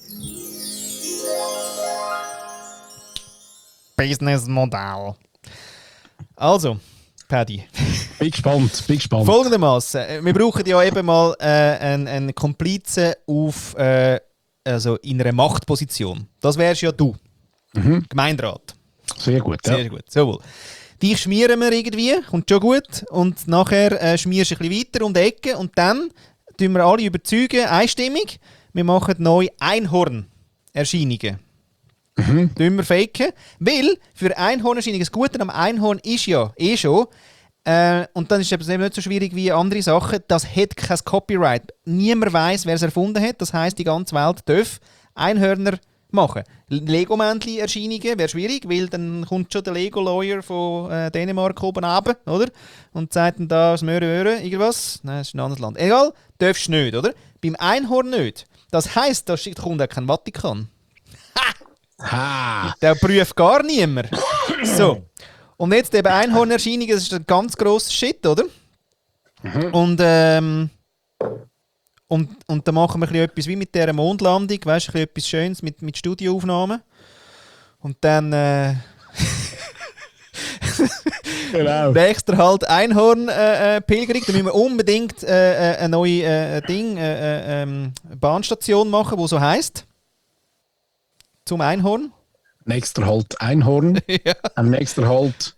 Businessmodell. Also, Paddy. Bin gespannt, bin gespannt. Folgendermaßen, wir brauchen ja eben mal äh, einen, einen Komplizen auf, äh, also in einer Machtposition. Das wärst ja du, Mhm. Gemeinderat. Sehr gut, ja. Sehr gut, so wohl. Die schmieren wir irgendwie, kommt schon gut. Und nachher äh, schmierst du ein bisschen weiter um die Ecke und dann tun wir alle überzeugen, einstimmig, wir machen neue Einhorn-Erscheinungen. Mhm. Tun wir faken. Weil für Einhornerscheinungen, das Gute am Einhorn ist ja eh schon, äh, und dann ist es eben nicht so schwierig wie andere Sachen, das hat kein Copyright. Niemand weiß, wer es erfunden hat. Das heisst, die ganze Welt darf Einhörner machen. Lego-Männchen-Erscheinungen wäre schwierig, weil dann kommt schon der Lego-Lawyer von äh, Dänemark oben runter, oder? Und sagt dann da, das Möhre, Möhre, irgendwas. Nein, das ist ein anderes Land. Egal, darfst du nicht, oder? Beim Einhorn nicht. Das heisst, da kommt auch kein Vatikan. Ha! Ha! Der prüft gar niemand. So. Und jetzt eben Einhornerscheinungen, das ist ein ganz grosser Shit, oder? Mhm. Und, ähm, und, und dann machen wir ein bisschen etwas wie mit dieser Mondlandung, weißt du, ein bisschen etwas Schönes mit, mit Studioaufnahmen. Und dann äh, Genau. nächster halt Einhorn-Pilgerung. Äh, da müssen wir unbedingt äh, äh, eine neue äh, Ding, äh, äh, ähm, Bahnstation machen, die so heisst. Zum Einhorn. Nächster Halt Einhorn. Ja. Am nächsten Halt.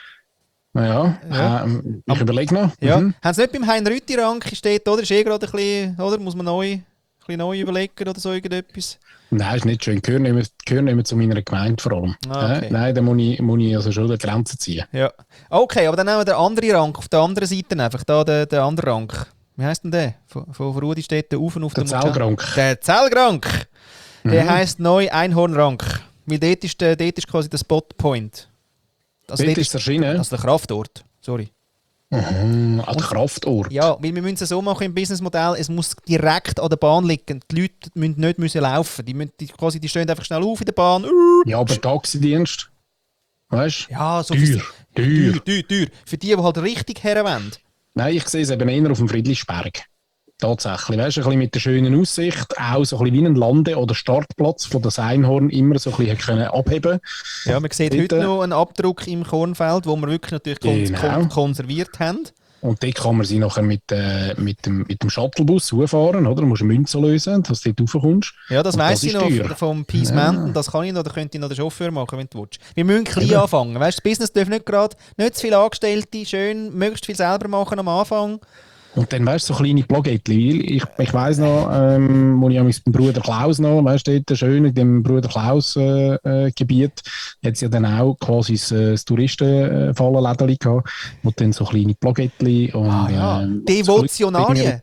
Naja, Ja. ähm, ich überlege noch. Ja. Mhm. Haben Sie nicht beim Hein-Rütti-Rank steht, oder? Ist eh gerade ein bisschen, oder? Muss man neu, ein bisschen neu überlegen oder so irgendetwas? Nein, ist nicht schön. Gehört nicht mehr, gehört nicht mehr zu meiner Gemeinde vor allem. Ah, okay. Äh, nein, da muss ich, muss ich also schon eine Grenze ziehen. Ja. Okay, aber dann nehmen wir den anderen Rank auf der anderen Seite einfach. Da der, der andere Rank. Wie heisst denn der? Von, von Rudi steht der auf und auf Der dem Zellgrank. Der Zellgrank! Der Mhm. heisst neu Einhornrank. Weil dort ist, der, dort ist quasi der Spotpoint. Also Dort dort ist es erschienen. also der Kraftort. Sorry. Mhm. An der Kraftort. Ja, weil wir müssen es so machen im Businessmodell, es muss direkt an der Bahn liegen. Die Leute müssen nicht müssen laufen. Die, müssen, die, quasi, die stehen einfach schnell auf in der Bahn. Ja, aber Taxidienst. Weißt du? Ja, so Teuer. für, Teuer. teuer, teuer, teuer. Für die, die halt richtig herwollen. Nein, ich sehe es eben eher auf dem Friedlichsberg. Tatsächlich. Weißt du, ein bisschen mit der schönen Aussicht, auch so ein bisschen wie ein Lande- oder Startplatz, von das Einhorn immer so ein bisschen können abheben. Ja, man sieht Dort, heute äh, noch einen Abdruck im Kornfeld, wo wir wirklich natürlich kon Genau. kon konserviert haben. Und dort kann man sie nachher mit, äh, mit, dem, mit dem Shuttlebus hochfahren, oder? Du musst eine Münze lösen, dass du dort raufkommst. Ja, das Und weiss das ich ist noch teuer. vom Peace Ja. Mountain. Das kann ich noch, da könnte ich noch den Chauffeur machen, wenn du willst. Wir müssen klein Eben. anfangen. Weißt, das Business darf nicht gerade nicht zu viele Angestellte, schön, möglichst viel selber machen am Anfang. Und dann, weißt du, so kleine Plagettchen. Ich, ich weiss noch, ähm, wo ich mit dem Bruder Klaus noch, weißt du, dort schön in dem Bruder Klaus-Gebiet, äh, äh, Gebiet, hat es ja dann auch quasi das, äh, das Touristenfallenlädeli gehabt, wo dann so kleine Plagettchen und... Ah ja, ähm, Devotionalien.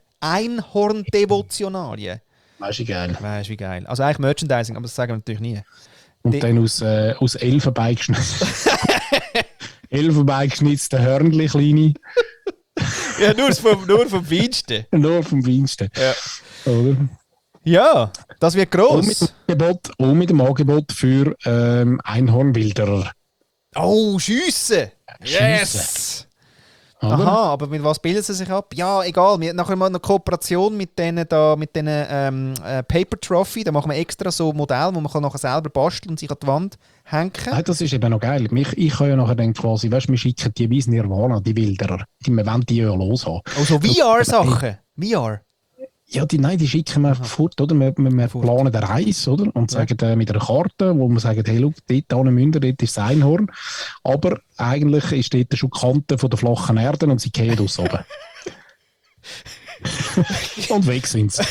Einhorn-Devotionalien. So, weißt du, geil. Weißt du, wie geil. Also eigentlich Merchandising, aber das sagen wir natürlich nie. Und Die- dann aus, äh, aus Elfenbein geschnitzt. Elfenbein geschnitzte Hörnchen, kleine, Ja, nur vom, nur vom Feinsten. nur vom Feinsten. Ja. Oder? Ja, das wird Und mit, gross. dem Angebot, und mit dem Angebot für ähm, Einhornwilderer. Oh, Schiessen! Yes! Oder? Aha, aber mit was bilden sie sich ab? Ja, egal. Wir haben nachher mal eine Kooperation mit denen, da, mit denen ähm, äh, Paper Trophy. Da machen wir extra so ein Modell, wo man kann nachher selber basteln und sich an die Wand hängen kann. Nein, das ist eben noch geil. Ich, ich kann ja nachher dann quasi, weißt du, wir schicken die bis Nirvana, die Wilderer. Die, wir wollen die ja loshaben. Also V R-Sachen. V R. Ja, die, nein, die schicken wir einfach fort, oder? Wir, wir, wir Fort. planen eine Reise, oder? Und Ja. sagen äh, mit einer Karte, wo wir sagen, hey, schau, dort an Münder, dort ist das Einhorn. Aber eigentlich ist dort schon die Kante von der flachen Erde und sie gehen aus oben. Und weg sind sie,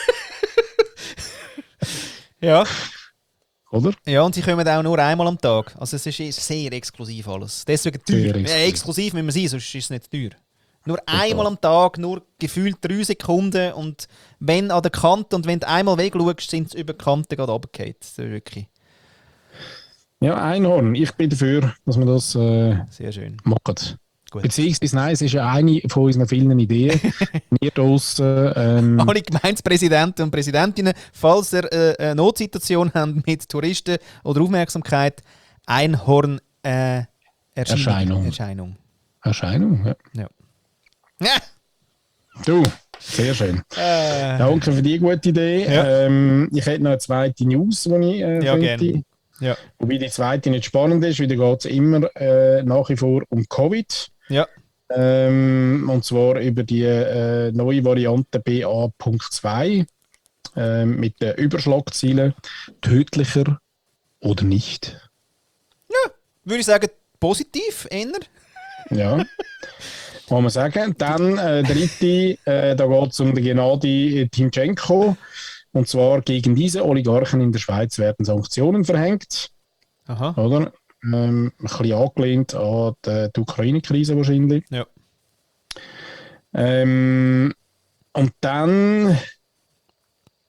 Ja. oder? Ja, und sie kommen auch nur einmal am Tag. Also es ist sehr exklusiv alles. Deswegen Sehr teuer. exklusiv. Äh, exklusiv müssen wir sein, sonst ist es nicht teuer. Nur einmal am Tag, nur gefühlt drei Sekunden und wenn an der Kante und wenn du einmal wegschaust, sind sie über die Kante gerade runtergefallen. Das ist wirklich Ja, Einhorn. Ich bin dafür, dass wir das äh, sehr schön. machen. Gut. Beziehungsweise, nein, es ist ja eine von unseren vielen Ideen. Wir draussen, ähm, Alle Gemeindepräsidenten und Präsidentinnen, falls ihr äh, eine Notsituation habt mit Touristen oder Aufmerksamkeit, Einhorn äh, Erscheinung. Erscheinung. Erscheinung. Ja. Ja. Ja. Du, sehr schön. Äh, Danke für die gute Idee. Ja. Ähm, ich hätte noch eine zweite News, die ich äh, Ja, könnte. gerne. Ja. Wobei die zweite nicht spannend ist, weil da geht es immer äh, nach wie vor um Covid. Ja. Ähm, und zwar über die äh, neue Variante B A Punkt zwei ähm, mit den Überschlagzielen tödlicher oder nicht. Würde ich sagen, positiv, eher. Ja, kann man sagen. Dann äh, dritte, äh, da geht es um den Gennady Timchenko. Und zwar gegen diese Oligarchen in der Schweiz werden Sanktionen verhängt. Aha. Oder? Ähm, ein bisschen angelehnt an die, die Ukraine-Krise wahrscheinlich. Ja. Ähm, und dann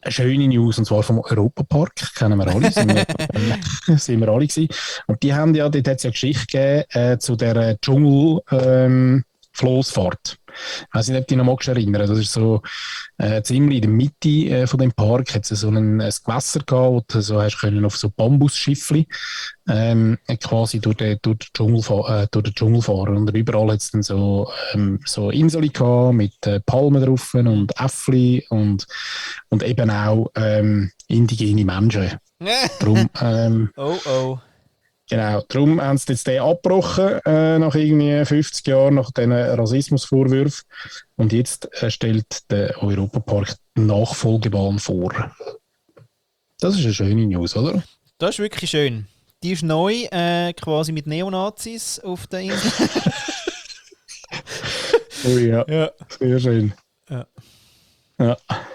eine schöne News, und zwar vom Europapark, kennen wir alle, sind wir, äh, sind wir alle gewesen. Und die haben ja, dort hat es ja Geschichte gegeben äh, zu der Dschungel, ähm, Flossfahrt. Ich weiss nicht, ob du dich noch magst erinnern. Das ist so äh, ziemlich in der Mitte äh, von dem Park hat es so ein, ein Gewässer gehabt, wo du so hast können auf so Bambusschiffli ähm, quasi durch den, durch, den Dschungel, äh, durch den Dschungel fahren. Und überall hat es dann so, ähm, so Inseln gehabt mit äh, Palmen drauf und Äffli und, und eben auch ähm, indigene Menschen. Darum, ähm, oh oh. Genau, darum haben sie jetzt den abgebrochen, äh, nach irgendwie fünfzig Jahren, nach diesen Rassismusvorwürfen. Und jetzt äh, stellt der Europapark die Nachfolgebahn vor. Das ist eine schöne News, oder? Das ist wirklich schön. Die ist neu, äh, quasi mit Neonazis auf der Insel. Oh ja, ja, sehr schön. Ja. Ja.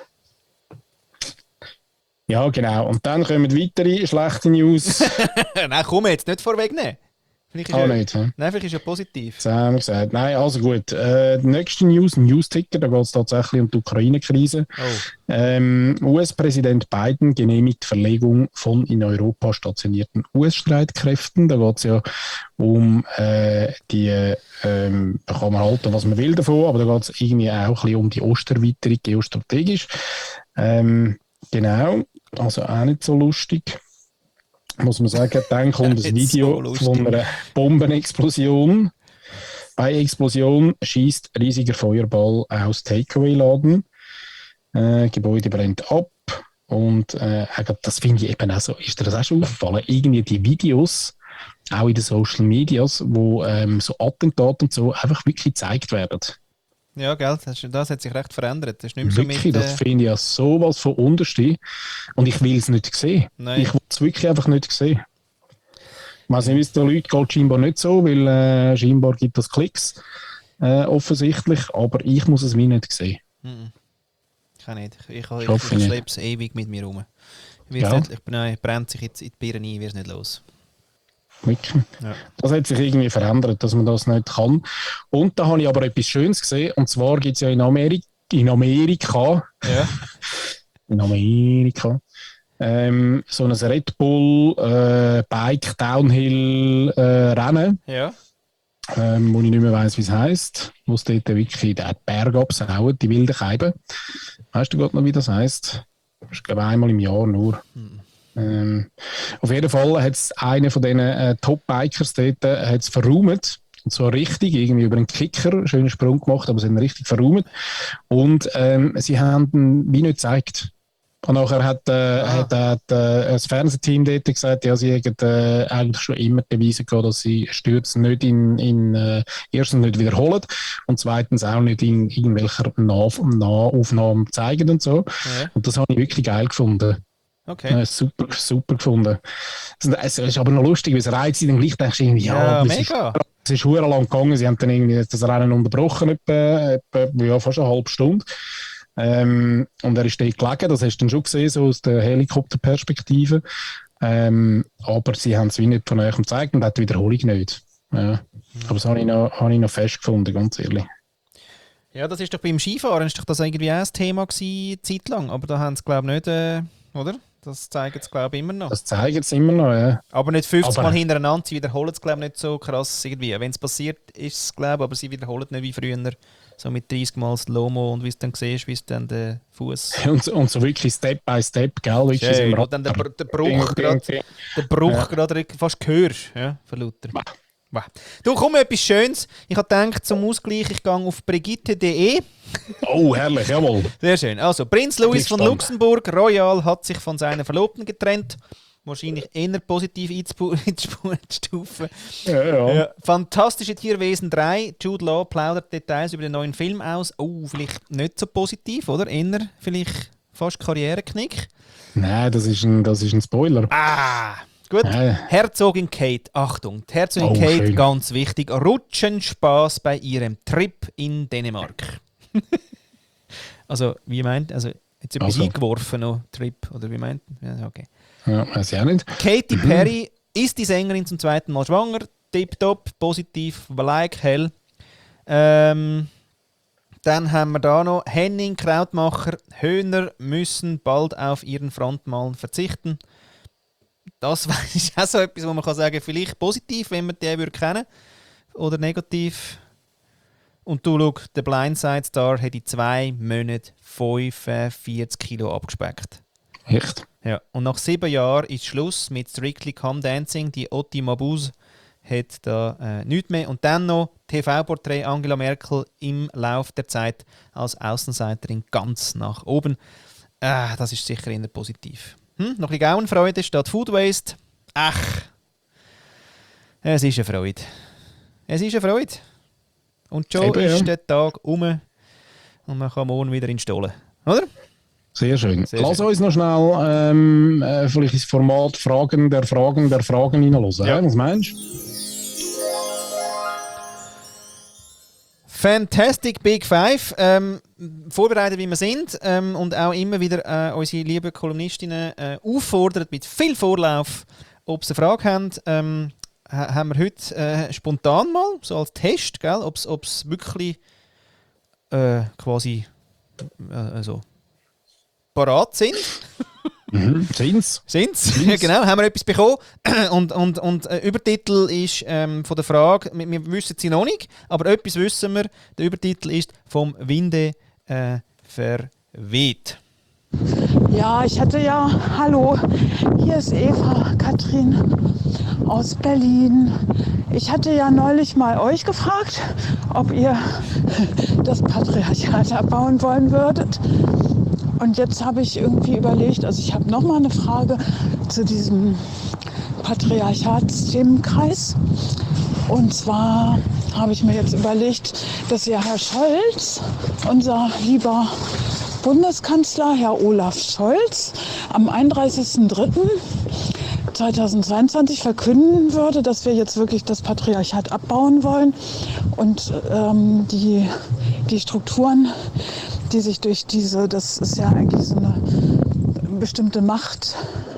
Ja, genau. Und dann kommen weitere schlechte News. Nein, komm jetzt, nicht vorwegnehmen. Vielleicht ist ah, ja, nicht, hm? Nein, vielleicht ist ja positiv. Das haben wir gesagt. Nein, also gut. Äh, die nächste News, ein News-Ticker, da geht es tatsächlich um die Ukraine-Krise. Oh. Ähm, U S-Präsident Biden genehmigt die Verlegung von in Europa stationierten U S-Streitkräften. Da geht es ja um äh, die, ähm, da kann man halten, was man will davon, aber da geht es irgendwie auch ein bisschen um die Osterweiterung geostrategisch. Ähm, genau, also auch nicht so lustig. Muss man sagen, dann kommt ein Video so von einer Bombenexplosion. Bei Explosion schießt riesiger Feuerball aus Takeaway-Laden. Äh, Gebäude brennt ab. Und äh, das finde ich eben auch so, ist dir das auch schon aufgefallen? Irgendwie die Videos, auch in den Social Medias, wo ähm, so Attentate und so einfach wirklich gezeigt werden. Ja, gell, das, das hat sich recht verändert. Das ist nicht mehr wirklich, so mit, äh... das finde ich ja sowas von unterste. Und ich will es nicht sehen. Nein. Ich will es wirklich einfach nicht sehen. Ich weiss nicht, wie es den Leuten geht, scheinbar nicht so, weil äh, scheinbar gibt es Klicks, äh, offensichtlich, aber ich muss es mir nicht sehen. Mm-mm. Ich kann nicht. Ich, ich, ich, ich, ich schleppe es ewig mit mir rum. Ich ja. nicht, ich, nein, brennt sich jetzt in die Birne ein, wird es nicht los. Wirklich. Ja. Das hat sich irgendwie verändert, dass man das nicht kann. Und da habe ich aber etwas Schönes gesehen, und zwar gibt es ja in Amerika, in Amerika, ja. in Amerika, Ähm, so ein Red Bull äh, Bike Downhill äh, Rennen, ja. ähm, wo ich nicht mehr weiss, wie es heisst, wo es dort wirklich den Berg absauen, die wilden Scheiben. Weißt du gerade noch, wie das heisst? Das ist, glaube ich, einmal im Jahr nur. Hm. Ähm, auf jeden Fall hat es einen von diesen äh, Top-Bikers dort äh, hat's verräumt. Und zwar richtig, irgendwie über einen Kicker, einen schönen Sprung gemacht, aber sie haben ihn richtig verräumt. Und ähm, sie haben ihn wie nicht gezeigt. Und nachher hat, äh, ah. hat, hat äh, das Fernsehteam dort gesagt, ja, sie haben äh, eigentlich schon immer Beweise gehabt, dass sie Stürze nicht in, in äh, erstens nicht wiederholen und zweitens auch nicht in irgendwelcher Nah- Nahaufnahmen zeigen und so. Ja. Und das habe ich wirklich geil gefunden. Okay. Ja, super, super gefunden. Es ist aber noch lustig, weil es reizt sie dann gleich, denkst du irgendwie, ja, ja es ist, es ist verdammt lang gegangen, sie haben dann irgendwie das Rennen unterbrochen, etwa, etwa ja, fast eine halbe Stunde. Ähm, und er ist dort gelegen, das hast du dann schon gesehen, so aus der Helikopterperspektive. Ähm, aber sie haben es wie nicht von euch gezeigt und auch die Wiederholung nicht. Ja. Aber das habe ich, noch, habe ich noch fest gefunden, ganz ehrlich. Ja, das ist doch beim Skifahren ist doch das irgendwie auch ein Thema gewesen, zeitlang, aber da haben sie glaube ich nicht, äh, oder? Das zeigen sie glaube ich immer noch. Das zeigen sie immer noch, ja. Aber nicht fünfzig aber Mal hintereinander, sie wiederholen es glaube ich nicht so krass irgendwie. Wenn es passiert, ist es glaube ich, aber sie wiederholen nicht wie früher. So mit dreißig Mal Slow-Mo und wie es dann siehst, wie es dann der Fuß und, und so wirklich Step by Step, gell? Wirklich Schön, so dann der, der Bruch gerade ja. fast hörst, ja, von lauter. Bah. Bah. Du, komm, etwas Schönes. Ich habe gedacht, zum Ausgleich, ich gehe auf brigitte punkt de. Oh, herrlich, jawohl. Sehr schön. Also, Prinz Louis von Luxemburg, Royal, hat sich von seiner Verlobten getrennt. Wahrscheinlich eher positiv einzustufen. Ja, ja. Ja. Fantastische Tierwesen drei. Jude Law plaudert Details über den neuen Film aus. Oh, vielleicht nicht so positiv, oder? Eher vielleicht fast Karriereknick. Nein, das ist ein, das ist ein Spoiler. Ah, gut. Nein. Herzogin Kate, Achtung. Die Herzogin oh, Kate, schön. Ganz wichtig, Rutschenspaß bei ihrem Trip in Dänemark. Also, wie meint, also jetzt etwas also. eingeworfen noch, Trip, oder wie meint? Ja, okay. Ja, weiß ich auch nicht. Katy Perry ist die Sängerin zum zweiten Mal schwanger. Tipptopp, positiv, like hell. Ähm, Dann haben wir da noch Henning Krautmacher. Höhner müssen bald auf ihren Frontmann verzichten. Das ist auch so etwas, wo man kann sagen, vielleicht positiv, wenn man den würde kennen, oder negativ. Und du schau, der Blindside-Star hat in zwei Monaten fünfundvierzig Kilo abgespeckt. Echt? Ja. Und nach sieben Jahren ist Schluss mit Strictly Come Dancing. Die Otti Mabuse hat da äh, nichts mehr. Und dann noch T V-Porträt Angela Merkel im Lauf der Zeit als Außenseiterin ganz nach oben. Äh, das ist sicher eher positiv. Hm? Noch ein bisschen Gauenfreude statt Food Waste. Ach, es ist eine Freude. Es ist eine Freude. Und schon Eben, ist ja. der Tag um und man kann morgen wieder in die Stollen. Oder? Sehr schön. Sehr Lass schön. uns noch schnell ähm, äh, vielleicht ins Format Fragen der Fragen der Fragen hineinhören. Ja. Ja. Was meinst du? Fantastic Big Five. Ähm, vorbereitet, wie wir sind ähm, und auch immer wieder äh, unsere lieben Kolumnistinnen äh, auffordert mit viel Vorlauf, ob sie eine Frage haben. Ähm, ha- haben wir heute äh, spontan mal, so als Test, ob es wirklich äh, quasi äh, also parat sind. Mhm. Sind's? Sind's? Ja, genau, haben wir etwas bekommen. Und, und, und äh, Übertitel ist ähm, von der Frage, wir, wir wissen sie noch nicht, aber etwas wissen wir. Der Übertitel ist «Vom Winde äh, verweht». Ja, ich hatte ja, hallo, hier ist Eva Katrin aus Berlin. Ich hatte ja neulich mal euch gefragt, ob ihr das Patriarchat abbauen wollen würdet. Und jetzt habe ich irgendwie überlegt, also ich habe noch mal eine Frage zu diesem Patriarchatsthemenkreis. Und zwar habe ich mir jetzt überlegt, dass ja Herr Scholz, unser lieber Bundeskanzler, Herr Olaf Scholz, am einunddreißigsten dritten zweitausendzweiundzwanzig verkünden würde, dass wir jetzt wirklich das Patriarchat abbauen wollen und ähm, die, die Strukturen, die sich durch diese, das ist ja eigentlich so eine bestimmte Macht,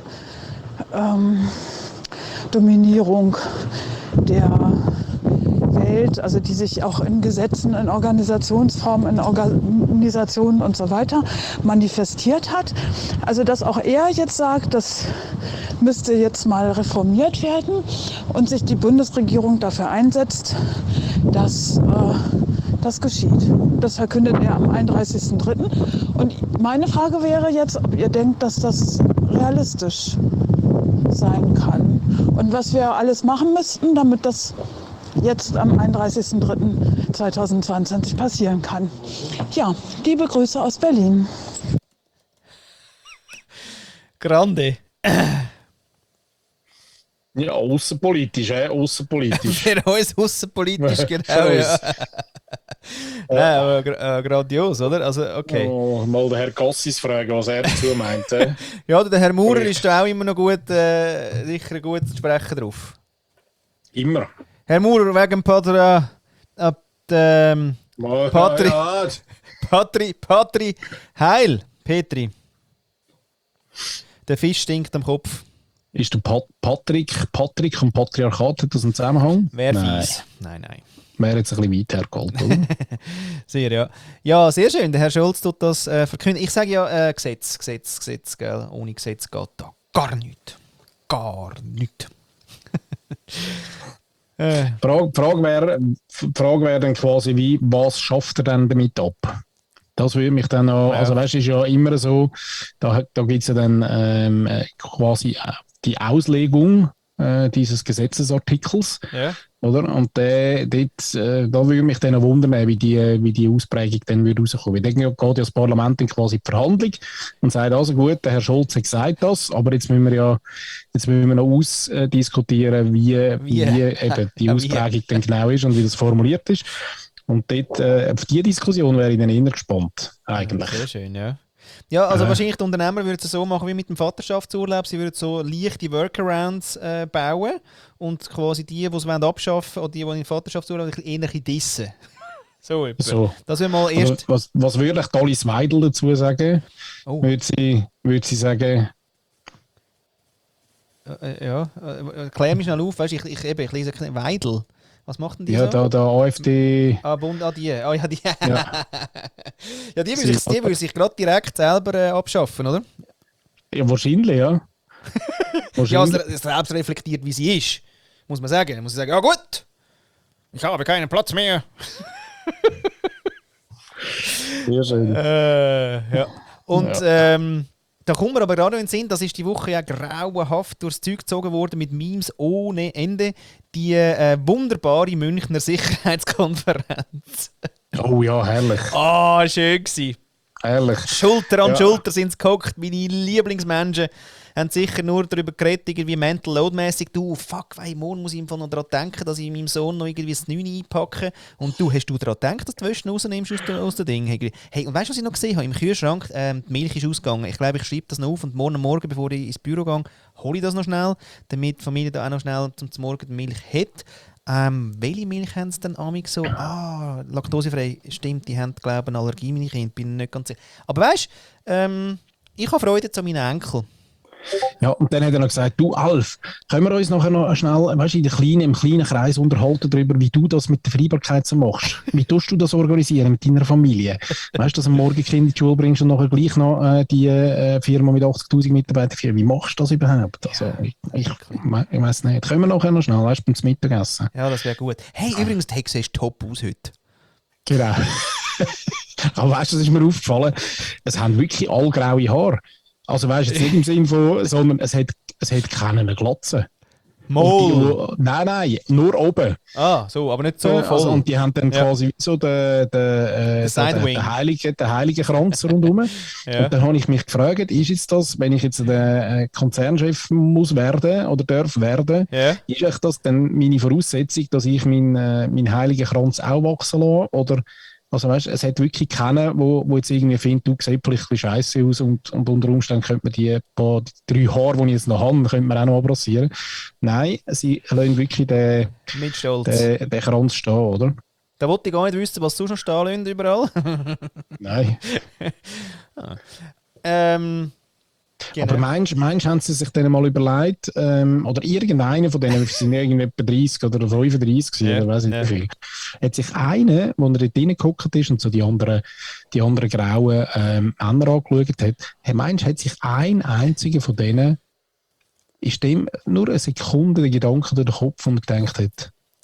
ähm, Dominierung der Welt, also die sich auch in Gesetzen, in Organisationsformen, in Organisationen und so weiter manifestiert hat. Also dass auch er jetzt sagt, das müsste jetzt mal reformiert werden und sich die Bundesregierung dafür einsetzt, dass äh, das geschieht. Das verkündet er am einunddreißigsten dritten Und meine Frage wäre jetzt, ob ihr denkt, dass das realistisch sein kann. Und was wir alles machen müssten, damit das jetzt am einunddreißigsten dritten zweitausendzweiundzwanzig passieren kann. Ja, liebe Grüße aus Berlin. Grande. Ja, außenpolitisch, äh, außenpolitisch. Für uns außenpolitisch, genau. Für Ja. uns. Nein, aber gra- äh, grandios, oder? Also, okay. Oh, mal den Herr Cassis fragen, was er dazu meint. Äh. Ja, der Herr Maurer ist da auch immer noch gut, äh, sicher ein guter Sprecher drauf. Immer. Herr Maurer, wegen Padra... Ab, ähm, Mal, Patri. Ja, Patri, Patri, Heil, Petri. Der Fisch stinkt am Kopf. ist der Pat Patrick, Patrick und Patriarchat, hat das einen Zusammenhang? Wer Nein. fies? Nein, nein. Wäre jetzt ein bisschen weit hergeholt, oder? Sehr, ja. Ja, sehr schön. Der Herr Scholz tut das äh, verkünden. Ich sage ja äh, Gesetz, Gesetz, Gesetz, gell? Ohne Gesetz geht da gar nichts. Gar nichts. äh, Die Frage, Frage wäre Frage wär dann quasi, wie, was schafft er denn damit ab? Das würde mich dann auch, Ja. also weißt du, ist ja immer so, da, da gibt es ja dann ähm, äh, quasi äh, die Auslegung äh, dieses Gesetzesartikels, ja. oder? Und äh, dort, äh, da würde mich dann auch wundern, wie die, wie die Ausprägung dann würde rauskommen. Weil dann geht ja das Parlament dann quasi in die Verhandlung und sagt, also gut, der Herr Scholz hat gesagt das, aber jetzt müssen wir ja jetzt müssen wir noch ausdiskutieren, wie, Wie? wie eben die Wie? Ausprägung dann genau ist und wie das formuliert ist. Und dort, äh, auf diese Diskussion wäre ich dann eher gespannt, eigentlich. Sehr schön, ja. Ja, also Äh. wahrscheinlich die Unternehmer würden es so machen wie mit dem Vaterschaftsurlaub. Sie würden so leichte Workarounds äh, bauen und quasi die, die es abschaffen wollen, oder die, die in den Vaterschaftsurlaub eher ein bisschen dissen. So etwa. So. Das wir mal Also, erst... was, was würde ich Alice Weidel dazu sagen? Oh. Würde sie, würde sie sagen, Äh, ja, äh, klär mich schnell auf, weißt, ich, ich, eben, ich lese keine Weidel. Was macht denn die Ja, so? da, da AfD. Ah, Bund, ah, die. Ah, ja, die. Ja. ja, die will sich, die will sich gerade direkt selber äh, abschaffen, oder? Ja, wahrscheinlich, ja. Ja, also, Wahrscheinlich. selbst reflektiert, wie sie ist. Muss man sagen. Muss ich sagen, ja gut, ich habe keinen Platz mehr. Sehr schön. Äh, ja. Und Ja. ähm, da kommen wir aber gerade in den Sinn, das ist die Woche ja grauenhaft durchs Zeug gezogen worden mit Memes ohne Ende. Die äh, wunderbare Münchner Sicherheitskonferenz. Oh ja, herrlich. Ah, oh, schön gewesen. Herrlich. Schulter an Ja. Schulter sind sie gehockt. Meine Lieblingsmenschen haben sicher nur darüber geredet, irgendwie mental load-mässig. Du, fuck, weil morgen muss ich im Fall noch daran denken, dass ich meinem Sohn noch irgendwie das neun einpacke. Und du, hast du daran gedacht, dass du die Wäsche rausnimmst aus, der, aus dem Ding? Hey, und weißt du, was ich noch gesehen habe? Im Kühlschrank, ähm, die Milch ist ausgegangen. Ich glaube, ich schreibe das noch auf und morgen Morgen, bevor ich ins Büro gehe, hole ich das noch schnell, damit die Familie da auch noch schnell zum Morgen die Milch hat. Ähm, welche Milch haben sie denn amig so? Ah, laktosefrei. Stimmt, die haben, glaube ich, eine Allergie, meine Kinder. Bin nicht ganz sicher. Aber weißt du, ähm, ich habe Freude zu meinen Enkel. Ja, und dann hat er noch gesagt, du Alf, können wir uns nachher noch schnell, weißt du, in der kleinen, im kleinen Kreis unterhalten darüber, wie du das mit der Vereinbarkeit so machst. Wie tust du das organisieren mit deiner Familie? Weißt du, dass du am Morgen Kind in die Schule bringst und nachher gleich noch äh, die äh, Firma mit achtzigtausend Mitarbeitern führen? Wie machst du das überhaupt? Also, ich, ich, ich weiß nicht. Können wir nachher noch schnell, weißt du, beim Mittagessen? Ja, das wäre gut. Hey, übrigens, der Hexe ist top aus heute. Genau. Aber weißt du, das ist mir aufgefallen, es haben wirklich alle graue Haare. Also weißt du, jetzt nicht im Sinn von, sondern es hat, es hat keine Glatze. Mol! Die, nein, nein, nur oben. Ah, so, aber nicht so Ja, voll. also, und die haben dann Ja. quasi so den, den, äh, so den, Sidewing. den, heiligen, den heiligen Kranz rundherum. Ja. Und dann habe ich mich gefragt, ist jetzt das, wenn ich jetzt der äh, Konzernchef muss werden oder darf werden, Ja. ist echt das dann meine Voraussetzung, dass ich meinen äh, mein heiligen Kranz auch wachsen lasse? Oder, also weißt, es hat wirklich keinen, wo, wo jetzt irgendwie findet, du siehst vielleicht ein bisschen scheisse aus und, und unter Umständen könnte man die, paar, die drei Haare, die ich jetzt noch habe, könnte man auch noch abrasieren. Nein, sie lassen wirklich den, Mit Stolz. den, den Kranz stehen, oder? Da wollte ich gar nicht wissen, was sonst noch stehen lassen überall. Nein. ah. ähm, genau. Aber meinst, meinst haben sie sich dann mal überlegt, ähm, oder irgendeiner von denen, sie sind irgendwie etwa dreißig oder fünfunddreißig gewesen, Ja, oder weiss nicht ja. wie viel, hat sich einer, wo er dort reingehockt ist und so die anderen, die anderen grauen ähm, Männer angeschaut hat, hey, meinst hat sich ein einziger von denen, ist dem nur eine Sekunde der Gedanke durch den Kopf und gedacht hat,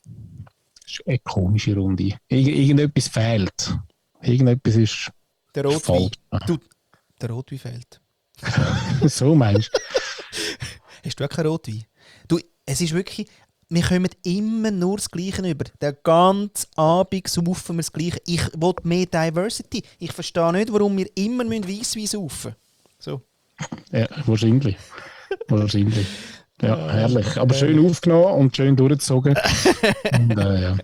das ist eine komische Runde. Irg irgendetwas fehlt. Irgendetwas ist Der Rotwein. falsch. Du, der Rotwein fehlt. So meinst du? Hast du auch keinen Rotwein? Du, es ist wirklich, wir kommen immer nur das Gleiche über. Den ganzen Abend saufen wir das Gleiche. Ich will mehr Diversity. Ich verstehe nicht, warum wir immer Weisswein saufen. So. Ja, wahrscheinlich. wahrscheinlich. Ja, herrlich. Aber schön aufgenommen und schön durchgezogen. Und, äh, ja.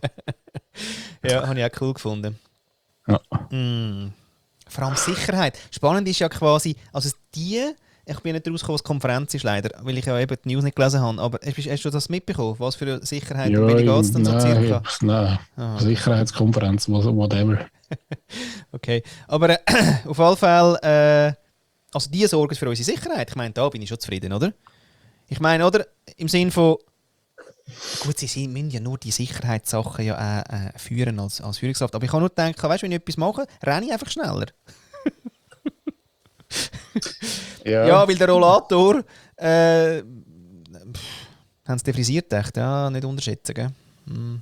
Ja, habe ich auch cool gefunden. Ja. Mm. Vor allem Sicherheit. Spannend ist ja quasi, also die, ich bin nicht rausgekommen, was die Konferenz ist leider, weil ich ja eben die News nicht gelesen habe, aber hast, hast du das mitbekommen? Was für eine Sicherheit Ja, und wie geht es denn so nein, circa? Nein, Aha. Sicherheitskonferenz, whatever. Okay, aber äh, auf jeden Fall, äh, also die sorgen für unsere Sicherheit. Ich meine, da bin ich schon zufrieden, oder? Ich meine, oder? Im Sinn von, gut, sie sind- müssen ja nur die Sicherheitssachen ja äh, äh, führen als, als Führungskraft. Aber ich kann nur denken, weißt du, wenn ich etwas mache, renne ich einfach schneller. Ja, Ja, weil der Rollator, äh, pff, haben sie defrisiert, echt? Ja, nicht unterschätzen, gell? Hm.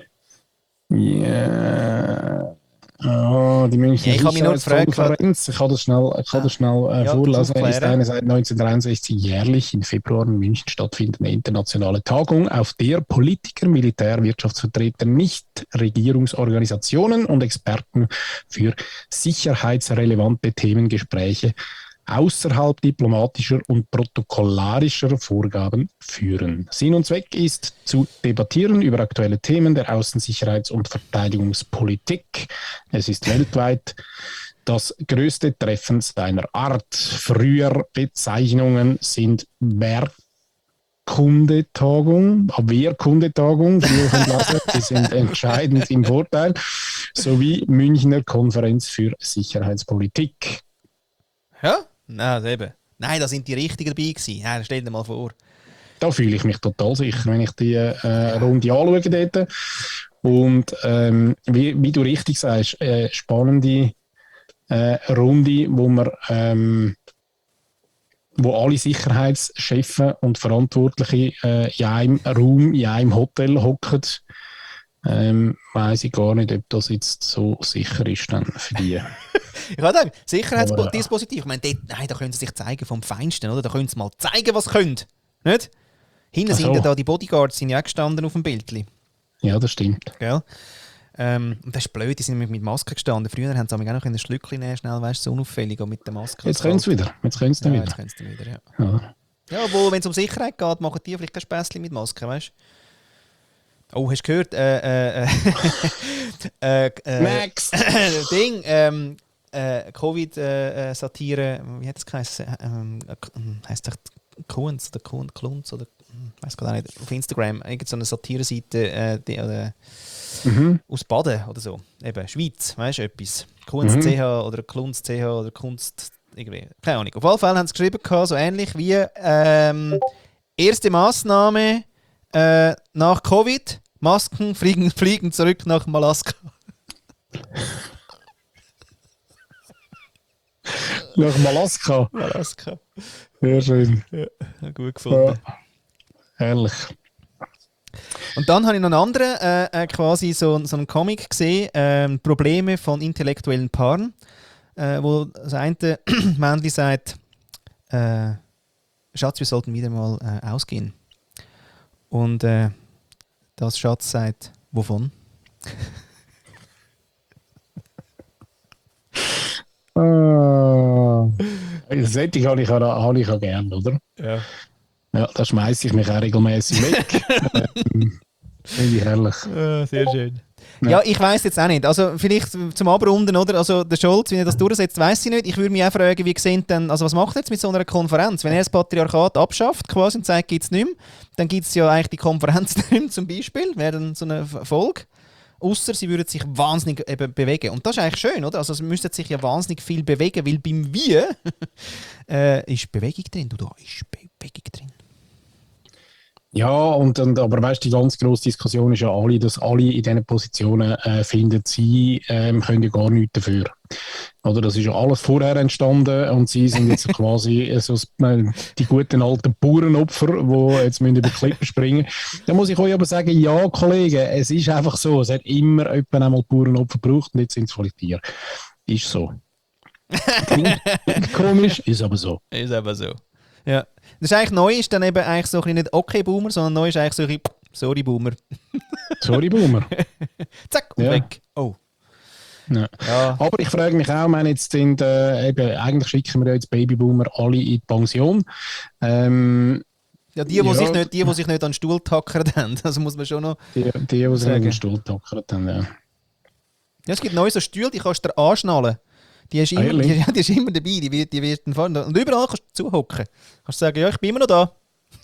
ja. Oh, die Münchner Ja, ich habe mich nur gefragt, Sicherheitskonferenz. Ich kann das schnell, ich kann das schnell äh, Ja, vorlesen. das Ist aufklären. eine seit neunzehnhundertdreiundsechzig jährlich im Februar in München stattfindende internationale Tagung, auf der Politiker, Militär, Wirtschaftsvertreter, Nichtregierungsorganisationen und Experten für sicherheitsrelevante Themengespräche außerhalb diplomatischer und protokollarischer Vorgaben führen. Sinn und Zweck ist, zu debattieren über aktuelle Themen der Außensicherheits- und Verteidigungspolitik. Es ist weltweit das größte Treffen seiner Art. Früher Bezeichnungen sind Wehrkundetagung, Wehrkundetagung, früher von Laser, die sind entscheidend im Vorteil, sowie Münchner Konferenz für Sicherheitspolitik. Ja? Nein, das eben. Nein, da sind die Richtigen dabei gewesen. Ja, stell dir mal vor. da fühle ich mich total sicher, wenn ich die äh, Runde anschaue dort. Und ähm, wie, wie du richtig sagst, äh, spannende äh, Runde, wo man ähm, wo alle Sicherheitschefs und Verantwortliche äh, in einem Raum, in einem Hotel hocken. Ähm, weiss ich gar nicht, ob das jetzt so sicher ist dann für die. Ich habe gedacht, Sicherheitsdispositiv. Ich meine, dort, nein, da können sie sich zeigen vom Feinsten, oder? Da können sie mal zeigen, was sie können. Nicht? Hinten sind ja da die Bodyguards sind ja auch gestanden auf dem Bildchen. Ja, das stimmt. Gell? Ähm, und das ist blöd, die sind mit Maske gestanden. Früher haben sie auch noch ein Schlückchen nehmen, schnell, weißt du, so unauffällig und mit der Maske. Jetzt können sie wieder. Jetzt können sie ja, wieder. Jetzt können sie wieder, ja. Ja, ja obwohl, wenn es um Sicherheit geht, machen die vielleicht kein Späßchen mit Maske, weißt du? Oh, hast du gehört? Äh, äh, äh, äh, Max! Ding, ähm, äh, Covid-Satire, wie hat es geheißen? Ähm, äh, heisst das Kunz oder Kunz oder ich weiß gar nicht, auf Instagram, irgend so eine Satire-Seite äh, die, oder, mhm. aus Baden oder so. Eben, Schweiz, weißt du, etwas. Kunst mhm. C H oder Kunst C H oder Kunst, irgendwie, keine Ahnung. Auf jeden Fall haben sie geschrieben, so ähnlich wie ähm, erste Massnahme äh, nach Covid, Masken fliegen, fliegen zurück nach Malaska. Nach Malaska? Malaska. Sehr schön. Ja, gut gefunden. Ja. Herrlich. Und dann habe ich noch einen anderen, äh, quasi so, so einen Comic gesehen, äh, Probleme von intellektuellen Paaren, äh, wo das eine Männchen sagt, äh, Schatz, wir sollten wieder mal äh, ausgehen. Und äh, das Schatz sagt, wovon? ah, das hätte ich, habe ich, habe ich auch gern, oder? Ja. Ja, da schmeiße ich mich auch regelmäßig weg. ähm, Finde ich herrlich. Ja, sehr schön. Ja, ja ich weiss jetzt auch nicht. Also vielleicht zum Abrunden, oder? Also der Scholz, wenn er das durchsetzt, weiss ich nicht. Ich würde mich auch fragen, wie sehen denn, also was macht er jetzt mit so einer Konferenz? Wenn er das Patriarchat abschafft quasi und sagt, gibt es nicht mehr, dann gibt es ja eigentlich die Konferenz nicht mehr, zum Beispiel. Wäre dann so eine Folge. Ausser sie würden sich wahnsinnig eben bewegen. Und das ist eigentlich schön, oder? Also sie müssten sich ja wahnsinnig viel bewegen, weil beim Wie äh, ist Bewegung drin. Du, da ist Bewegung drin. Ja, und, und, aber weißt du, die ganz grosse Diskussion ist ja alle, dass alle in diesen Positionen äh, finden, sie ähm, können ja gar nichts dafür. Oder das ist ja alles vorher entstanden und sie sind jetzt quasi so die guten alten Bauernopfer, die jetzt müssen über Klippen springen. Da muss ich euch aber sagen, ja, Kollegen, es ist einfach so, es hat immer jemand einmal Bauernopfer gebraucht und jetzt sind es voll Tiere. Ist so. Klingt komisch, ist aber so. Ist aber so. Ja. Das ist eigentlich neu, ist dann eben eigentlich so ein bisschen nicht okay Boomer, sondern neu ist eigentlich so ein bisschen sorry Boomer. Sorry Boomer. Zack, und ja. weg. Oh. Ja. Ja. Aber ich frage mich auch, meine, jetzt sind, äh, eben, eigentlich schicken wir jetzt Babyboomer alle in die Pension. Ähm, ja, die, die, ja. Sich nicht, die, die sich nicht an den Stuhl tackert haben, also muss man schon noch Die, die, die sich nicht an den Stuhl tackert haben, ja. Ja, es gibt neue so Stühle, die kannst du dir anschnallen. Die ist, immer, die, ja, die ist immer dabei, die wird, die wird dann fahren. Und überall kannst du zuhocken. Kannst du sagen, ja, ich bin immer noch da.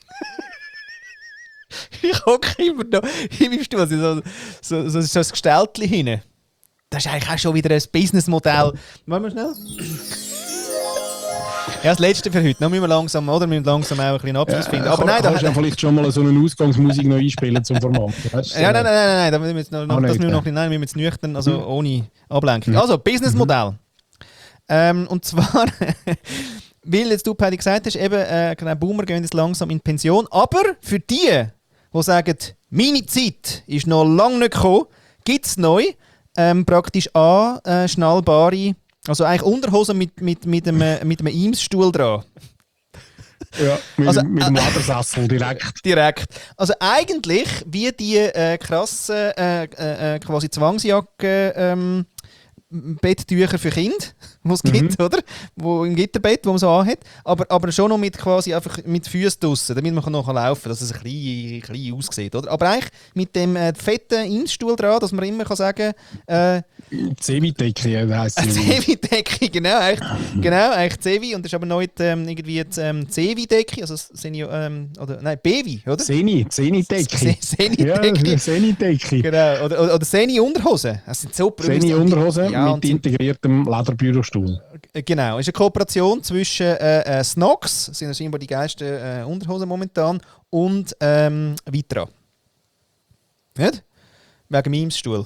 Ich hocke immer noch in meinem Stuhl. So, so, so, so ein Gestelltchen hinten. Das ist eigentlich auch schon wieder ein Businessmodell. Machen wir schnell. Ja, das Letzte für heute. Dann müssen wir langsam, oder? Wir müssen langsam auch ein bisschen Abschluss ja, finden. Aber nein, kannst du ja vielleicht schon mal so eine Ausgangsmusik noch einspielen zum Format. Weißt du? Ja, nein, nein, nein, nein. Da müssen wir jetzt noch, oh, das nicht, müssen wir noch, nein, wir müssen jetzt nüchtern, also mhm. ohne Ablenkung. Also, Businessmodell. Mhm. Ähm, und zwar, weil jetzt du, Paddy, gesagt hast, eben, äh, genau, Boomer gehen jetzt langsam in Pension. Aber für die, die sagen, meine Zeit ist noch lange nicht gekommen, gibt es neu ähm, praktisch anschnallbare, also eigentlich Unterhosen mit, mit, mit einem, mit einem Eames-Stuhl dran. Ja, mit, also, mit dem Ledersessel direkt. Direkt. Also eigentlich wie die äh, krassen äh, äh, quasi Zwangsjacke ähm, Betttücher für Kinder, die es mhm. gibt, oder? Wo im Gitterbett, wo man so anhat. Aber, aber schon noch mit quasi einfach mit Füßen draussen, damit man noch laufen kann, dass es ein bisschen, klein aussieht, oder? Aber eigentlich mit dem äh, fetten Install dran, dass man immer kann sagen äh, Zewi-Decke heisst es. Zewi-Decke, genau, eigentlich, genau, eigentlich Zewi. Und das ist aber noch nicht ähm, irgendwie die ähm, Zewi-Decke, also Seni, ähm, oder, nein, Bevi, oder? Seni, Seni-Decke. Seni-Decke. Ja, Seni-Decke. Genau, oder, oder, oder Seni-Unterhosen. Das sind so Seni-Unterhosen, ja, Ja, mit integriertem Lederbürostuhl. Genau, es ist eine Kooperation zwischen äh, äh, Snox, das sind scheinbar die geilsten äh, Unterhosen momentan, und ähm, Vitra. Nicht? Wegen meinem Stuhl.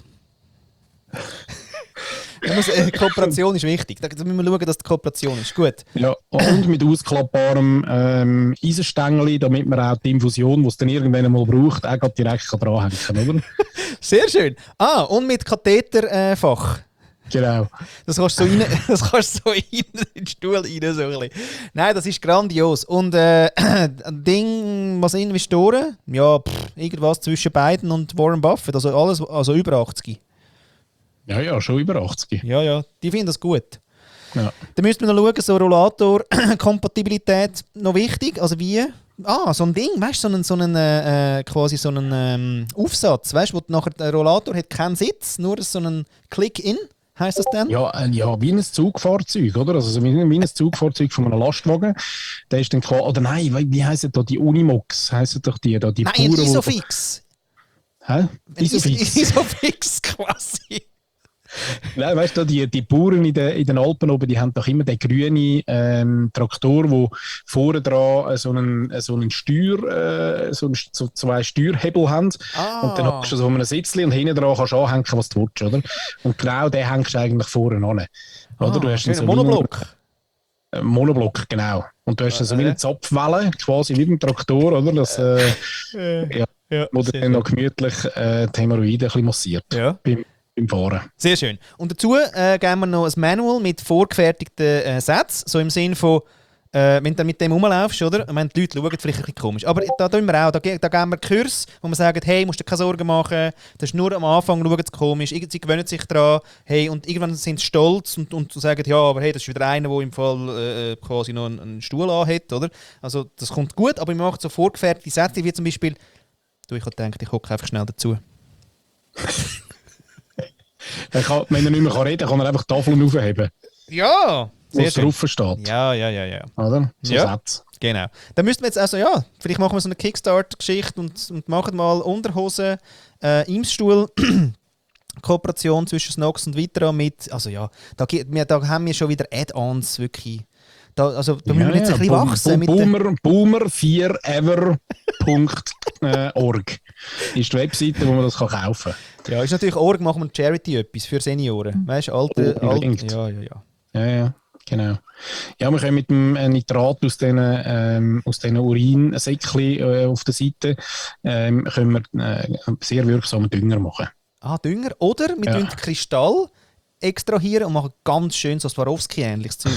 Muss, äh, Kooperation ist wichtig. Da müssen wir schauen, dass die Kooperation ist. Gut. Ja, und mit ausklappbarem ähm, Eisenstängeli, damit man auch die Infusion, die es dann irgendwann mal braucht, auch direkt dranhängen kann, oder? Sehr schön. Ah, und mit Katheterfach. Äh, Genau. Das kannst du so rein, das kannst du so rein in den Stuhl rein. So ein bisschen. Nein, das ist grandios. Und äh, ein Ding, was Investoren? Ja, pff, irgendwas zwischen beiden und Warren Buffett. Also alles, also über achtzig. Ja, ja, schon über achtzig. Ja, ja, die finden das gut. Ja. Dann müsste man noch schauen, so Rollator-Kompatibilität noch wichtig. Also wie? Ah, so ein Ding, weißt du, so einen, so einen äh, quasi so einen ähm, Aufsatz, weißt du, wo nachher der Rollator hat keinen Sitz, nur so einen Click-In. Heißt das denn? Ja, äh, ja, wie ein Zugfahrzeug, oder? Also wie, wie ein Zugfahrzeug von einem Lastwagen. Der ist dann quasi, oder nein, wie, wie heissen da die Unimox? Heissen doch die da? Die Nein, Bauern, ein Isofix. Hä? Isofix? Isofix quasi. Nein, weißt du, die, die Bauern in den, in den Alpen oben, die haben doch immer den grünen ähm, Traktor, wo vorne dran so einen, so einen Steuer, äh, so, einen, so zwei Steuerhebel haben. Ah. Und dann hast du so einen Sitzli und hinten dran kannst du anhängen, was du willst, oder? Und genau den hängst du eigentlich vorne an. Oder? Ah, du hast schön, so ein Monoblock. Wie, äh, Monoblock, genau. Und du hast dann so Äh, wie eine Zapfwelle, quasi wie beim Traktor, oder? Das, äh, ja, ja, wo du dann noch gemütlich äh, die Hämorrhoiden ein bisschen massiert. Ja. Beim, beim Fahren. Sehr schön. Und dazu äh, geben wir noch ein Manual mit vorgefertigten äh, Sätzen, so im Sinn von, äh, wenn du dann mit dem rumlaufst, oder? Ich meine, die Leute schauen vielleicht ein bisschen komisch. Aber da tun wir auch, da, da geben wir Kurs, wo wir sagen, hey, musst dir keine Sorgen machen, das ist nur am Anfang, schauen sie komisch, sie gewöhnen sich daran, hey, und irgendwann sind sie stolz und, und sagen, ja, aber hey, das ist wieder einer, der im Fall äh, quasi noch einen, einen Stuhl anhat, oder? Also das kommt gut, aber wir machen so vorgefertigte Sätze, wie zum Beispiel, du, ich habe gedacht, ich gucke einfach schnell dazu. Er kann, wenn er nicht mehr reden kann, kann er einfach Tafeln aufheben. Ja, sehr was schön. drauf steht. Ja, ja, ja, ja. Oder? So Ja. Sätze. Genau. Dann müssten wir jetzt also, ja, vielleicht machen wir so eine Kickstart-Geschichte und, und machen mal Unterhosen, äh, Imsstuhl, Kooperation zwischen Snox und Vitra mit, also ja, da, wir, da haben wir schon wieder Add-ons wirklich. Da, also da müssen wir jetzt ein bisschen Boom- wachsen. Mit der, Boomer, boomer vier ever punkt org ist die Webseite, wo man das kann kaufen kann. ja, ist natürlich Org, machen wir Charity etwas für Senioren. Weißt du, alte, Unbedingt. alte. Ja, ja, ja. Ja, ja, genau. Ja, wir können mit dem äh, Nitrat aus diesen ähm, aus diesen Urinsäckchen äh, auf der Seite ähm, können wir äh, sehr wirksamen Dünger machen. Ah, Dünger. Oder wir Ja. tun Kristall extrahieren und machen ganz schön so Swarovski-ähnliches Zeug.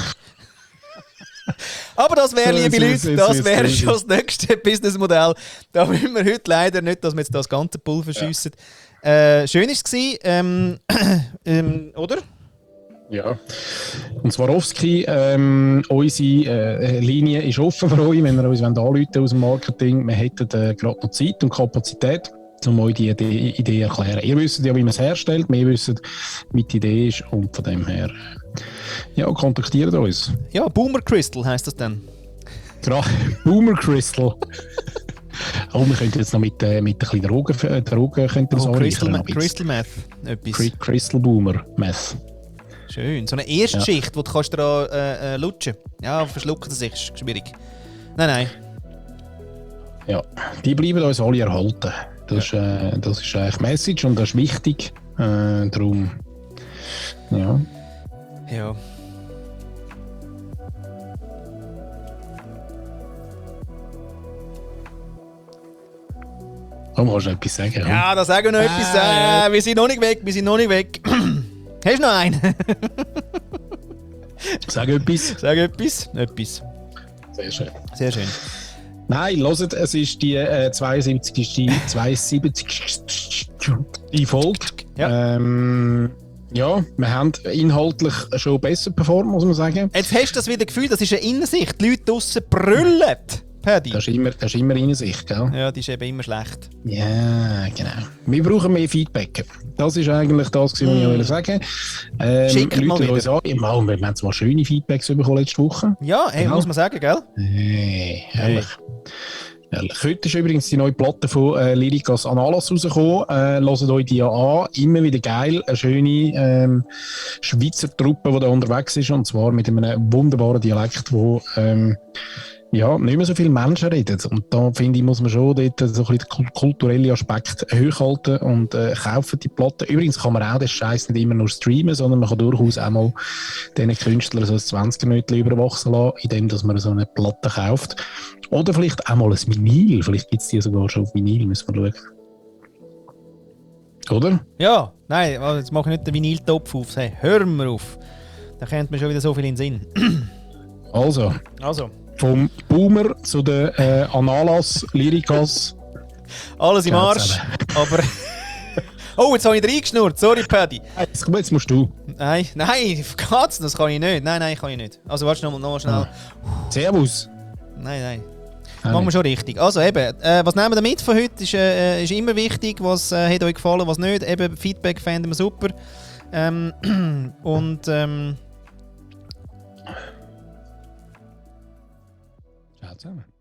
Aber das wäre, So, liebe so, Leute, so, das so, wäre so. schon das nächste Businessmodell. Da müssen wir heute leider nicht, dass wir jetzt das ganze Pulver schiessen. Äh, schön war es, ähm, ähm, oder? Ja. Und Swarovski, ähm, unsere äh, Linie ist offen für euch, wenn ihr uns anrufen wollt aus dem Marketing. Wir hätten äh, gerade noch Zeit und Kapazität, um euch die Idee, Idee zu erklären. Ihr wisst ja, wie man es herstellt, wir wissen, wie die Idee ist und von dem her, ja, kontaktiert uns. Ja, Boomer Crystal heisst das dann. Gra Boomer Crystal. Oh, wir könnten jetzt noch mit, äh, mit ein bisschen Drogen, äh, Drogen könnten wir Oh, so Crystal, anreichern, Ma noch ein bisschen. Crystal Meth. Etwas. Cri- Crystal Boomer Meth. Schön. So eine Erstschicht, die du kannst dran äh, äh, lutschen. Ja, verschlucken sie sich, ist schwierig. Nein, nein. Ja, die bleiben uns alle erhalten. Das, ist, äh, das ist eigentlich Message und das ist wichtig. Äh, darum, ja. Ja. Warum kannst du noch etwas sagen? oder? Ja, da sagen wir noch etwas. Ah, Äh, wir sind noch nicht weg, wir sind noch nicht weg. Hast du noch einen? Sag etwas. Sag etwas. Etwas. Sehr schön. Sehr schön. Nein, hört, es ist die äh, zweiundsiebzigste zweiundsiebzigste Folge. Ja. Ähm, ja, wir haben inhaltlich schon besser performt, muss man sagen. Jetzt hast du das wieder Gefühl, das ist eine Innensicht. Die Leute draussen brüllen. Paddy. Das ist immer, das ist immer in sich, gell? Ja, die ist eben immer schlecht. Ja, genau. Wir brauchen mehr Feedback. Das ist eigentlich das, was ich Mm. mm. sagen ähm, Schickt mal Leute, die wieder. uns an, mal, wir haben zwar schöne Feedbacks bekommen letzte Woche. Ja, hey, Genau. muss man sagen, gell? Hey, herrlich. Herrlich. Heute ist übrigens die neue Platte von äh, Lyricas Analas rausgekommen. Äh, hört euch die ja an. Immer wieder geil. Eine schöne ähm, Schweizer Truppe, die da unterwegs ist. Und zwar mit einem wunderbaren Dialekt, wo ähm, ja, nicht mehr so viele Menschen reden. Und da finde ich, muss man schon dort so ein bisschen den kulturellen Aspekt hochhalten und äh, kaufen die Platten. Übrigens kann man auch den Scheiß nicht immer nur streamen, sondern man kann durchaus auch mal diesen Künstlern so ein zwanzig Minuten überwachsen lassen, indem dass man so eine Platte kauft. Oder vielleicht auch mal ein Vinyl. Vielleicht gibt es die sogar schon auf Vinyl, müssen wir schauen. Oder? Ja, nein, also jetzt mache ich nicht den Vinyl-Topf auf. Hey, hör mir auf. Da kommt mir schon wieder so viel in den Sinn. Also. Also. Vom Boomer zu den äh, Analas, Lyricas. Alles im Arsch, aber... Oh, jetzt habe ich reingeschnurrt. Sorry, Paddy. Jetzt, jetzt musst du. Nein, nein, Katz, das kann ich nicht. Nein, nein, kann ich nicht. Also warte noch, noch mal schnell. Ah. Servus. Nein, nein. Ah, Machen wir nicht. schon richtig. Also eben, äh, was nehmen wir mit von heute? Ist, äh, ist immer wichtig. Was äh, hat euch gefallen, was nicht. Eben, Feedback fänden wir super. Ähm, und ähm, Ciao zusammen.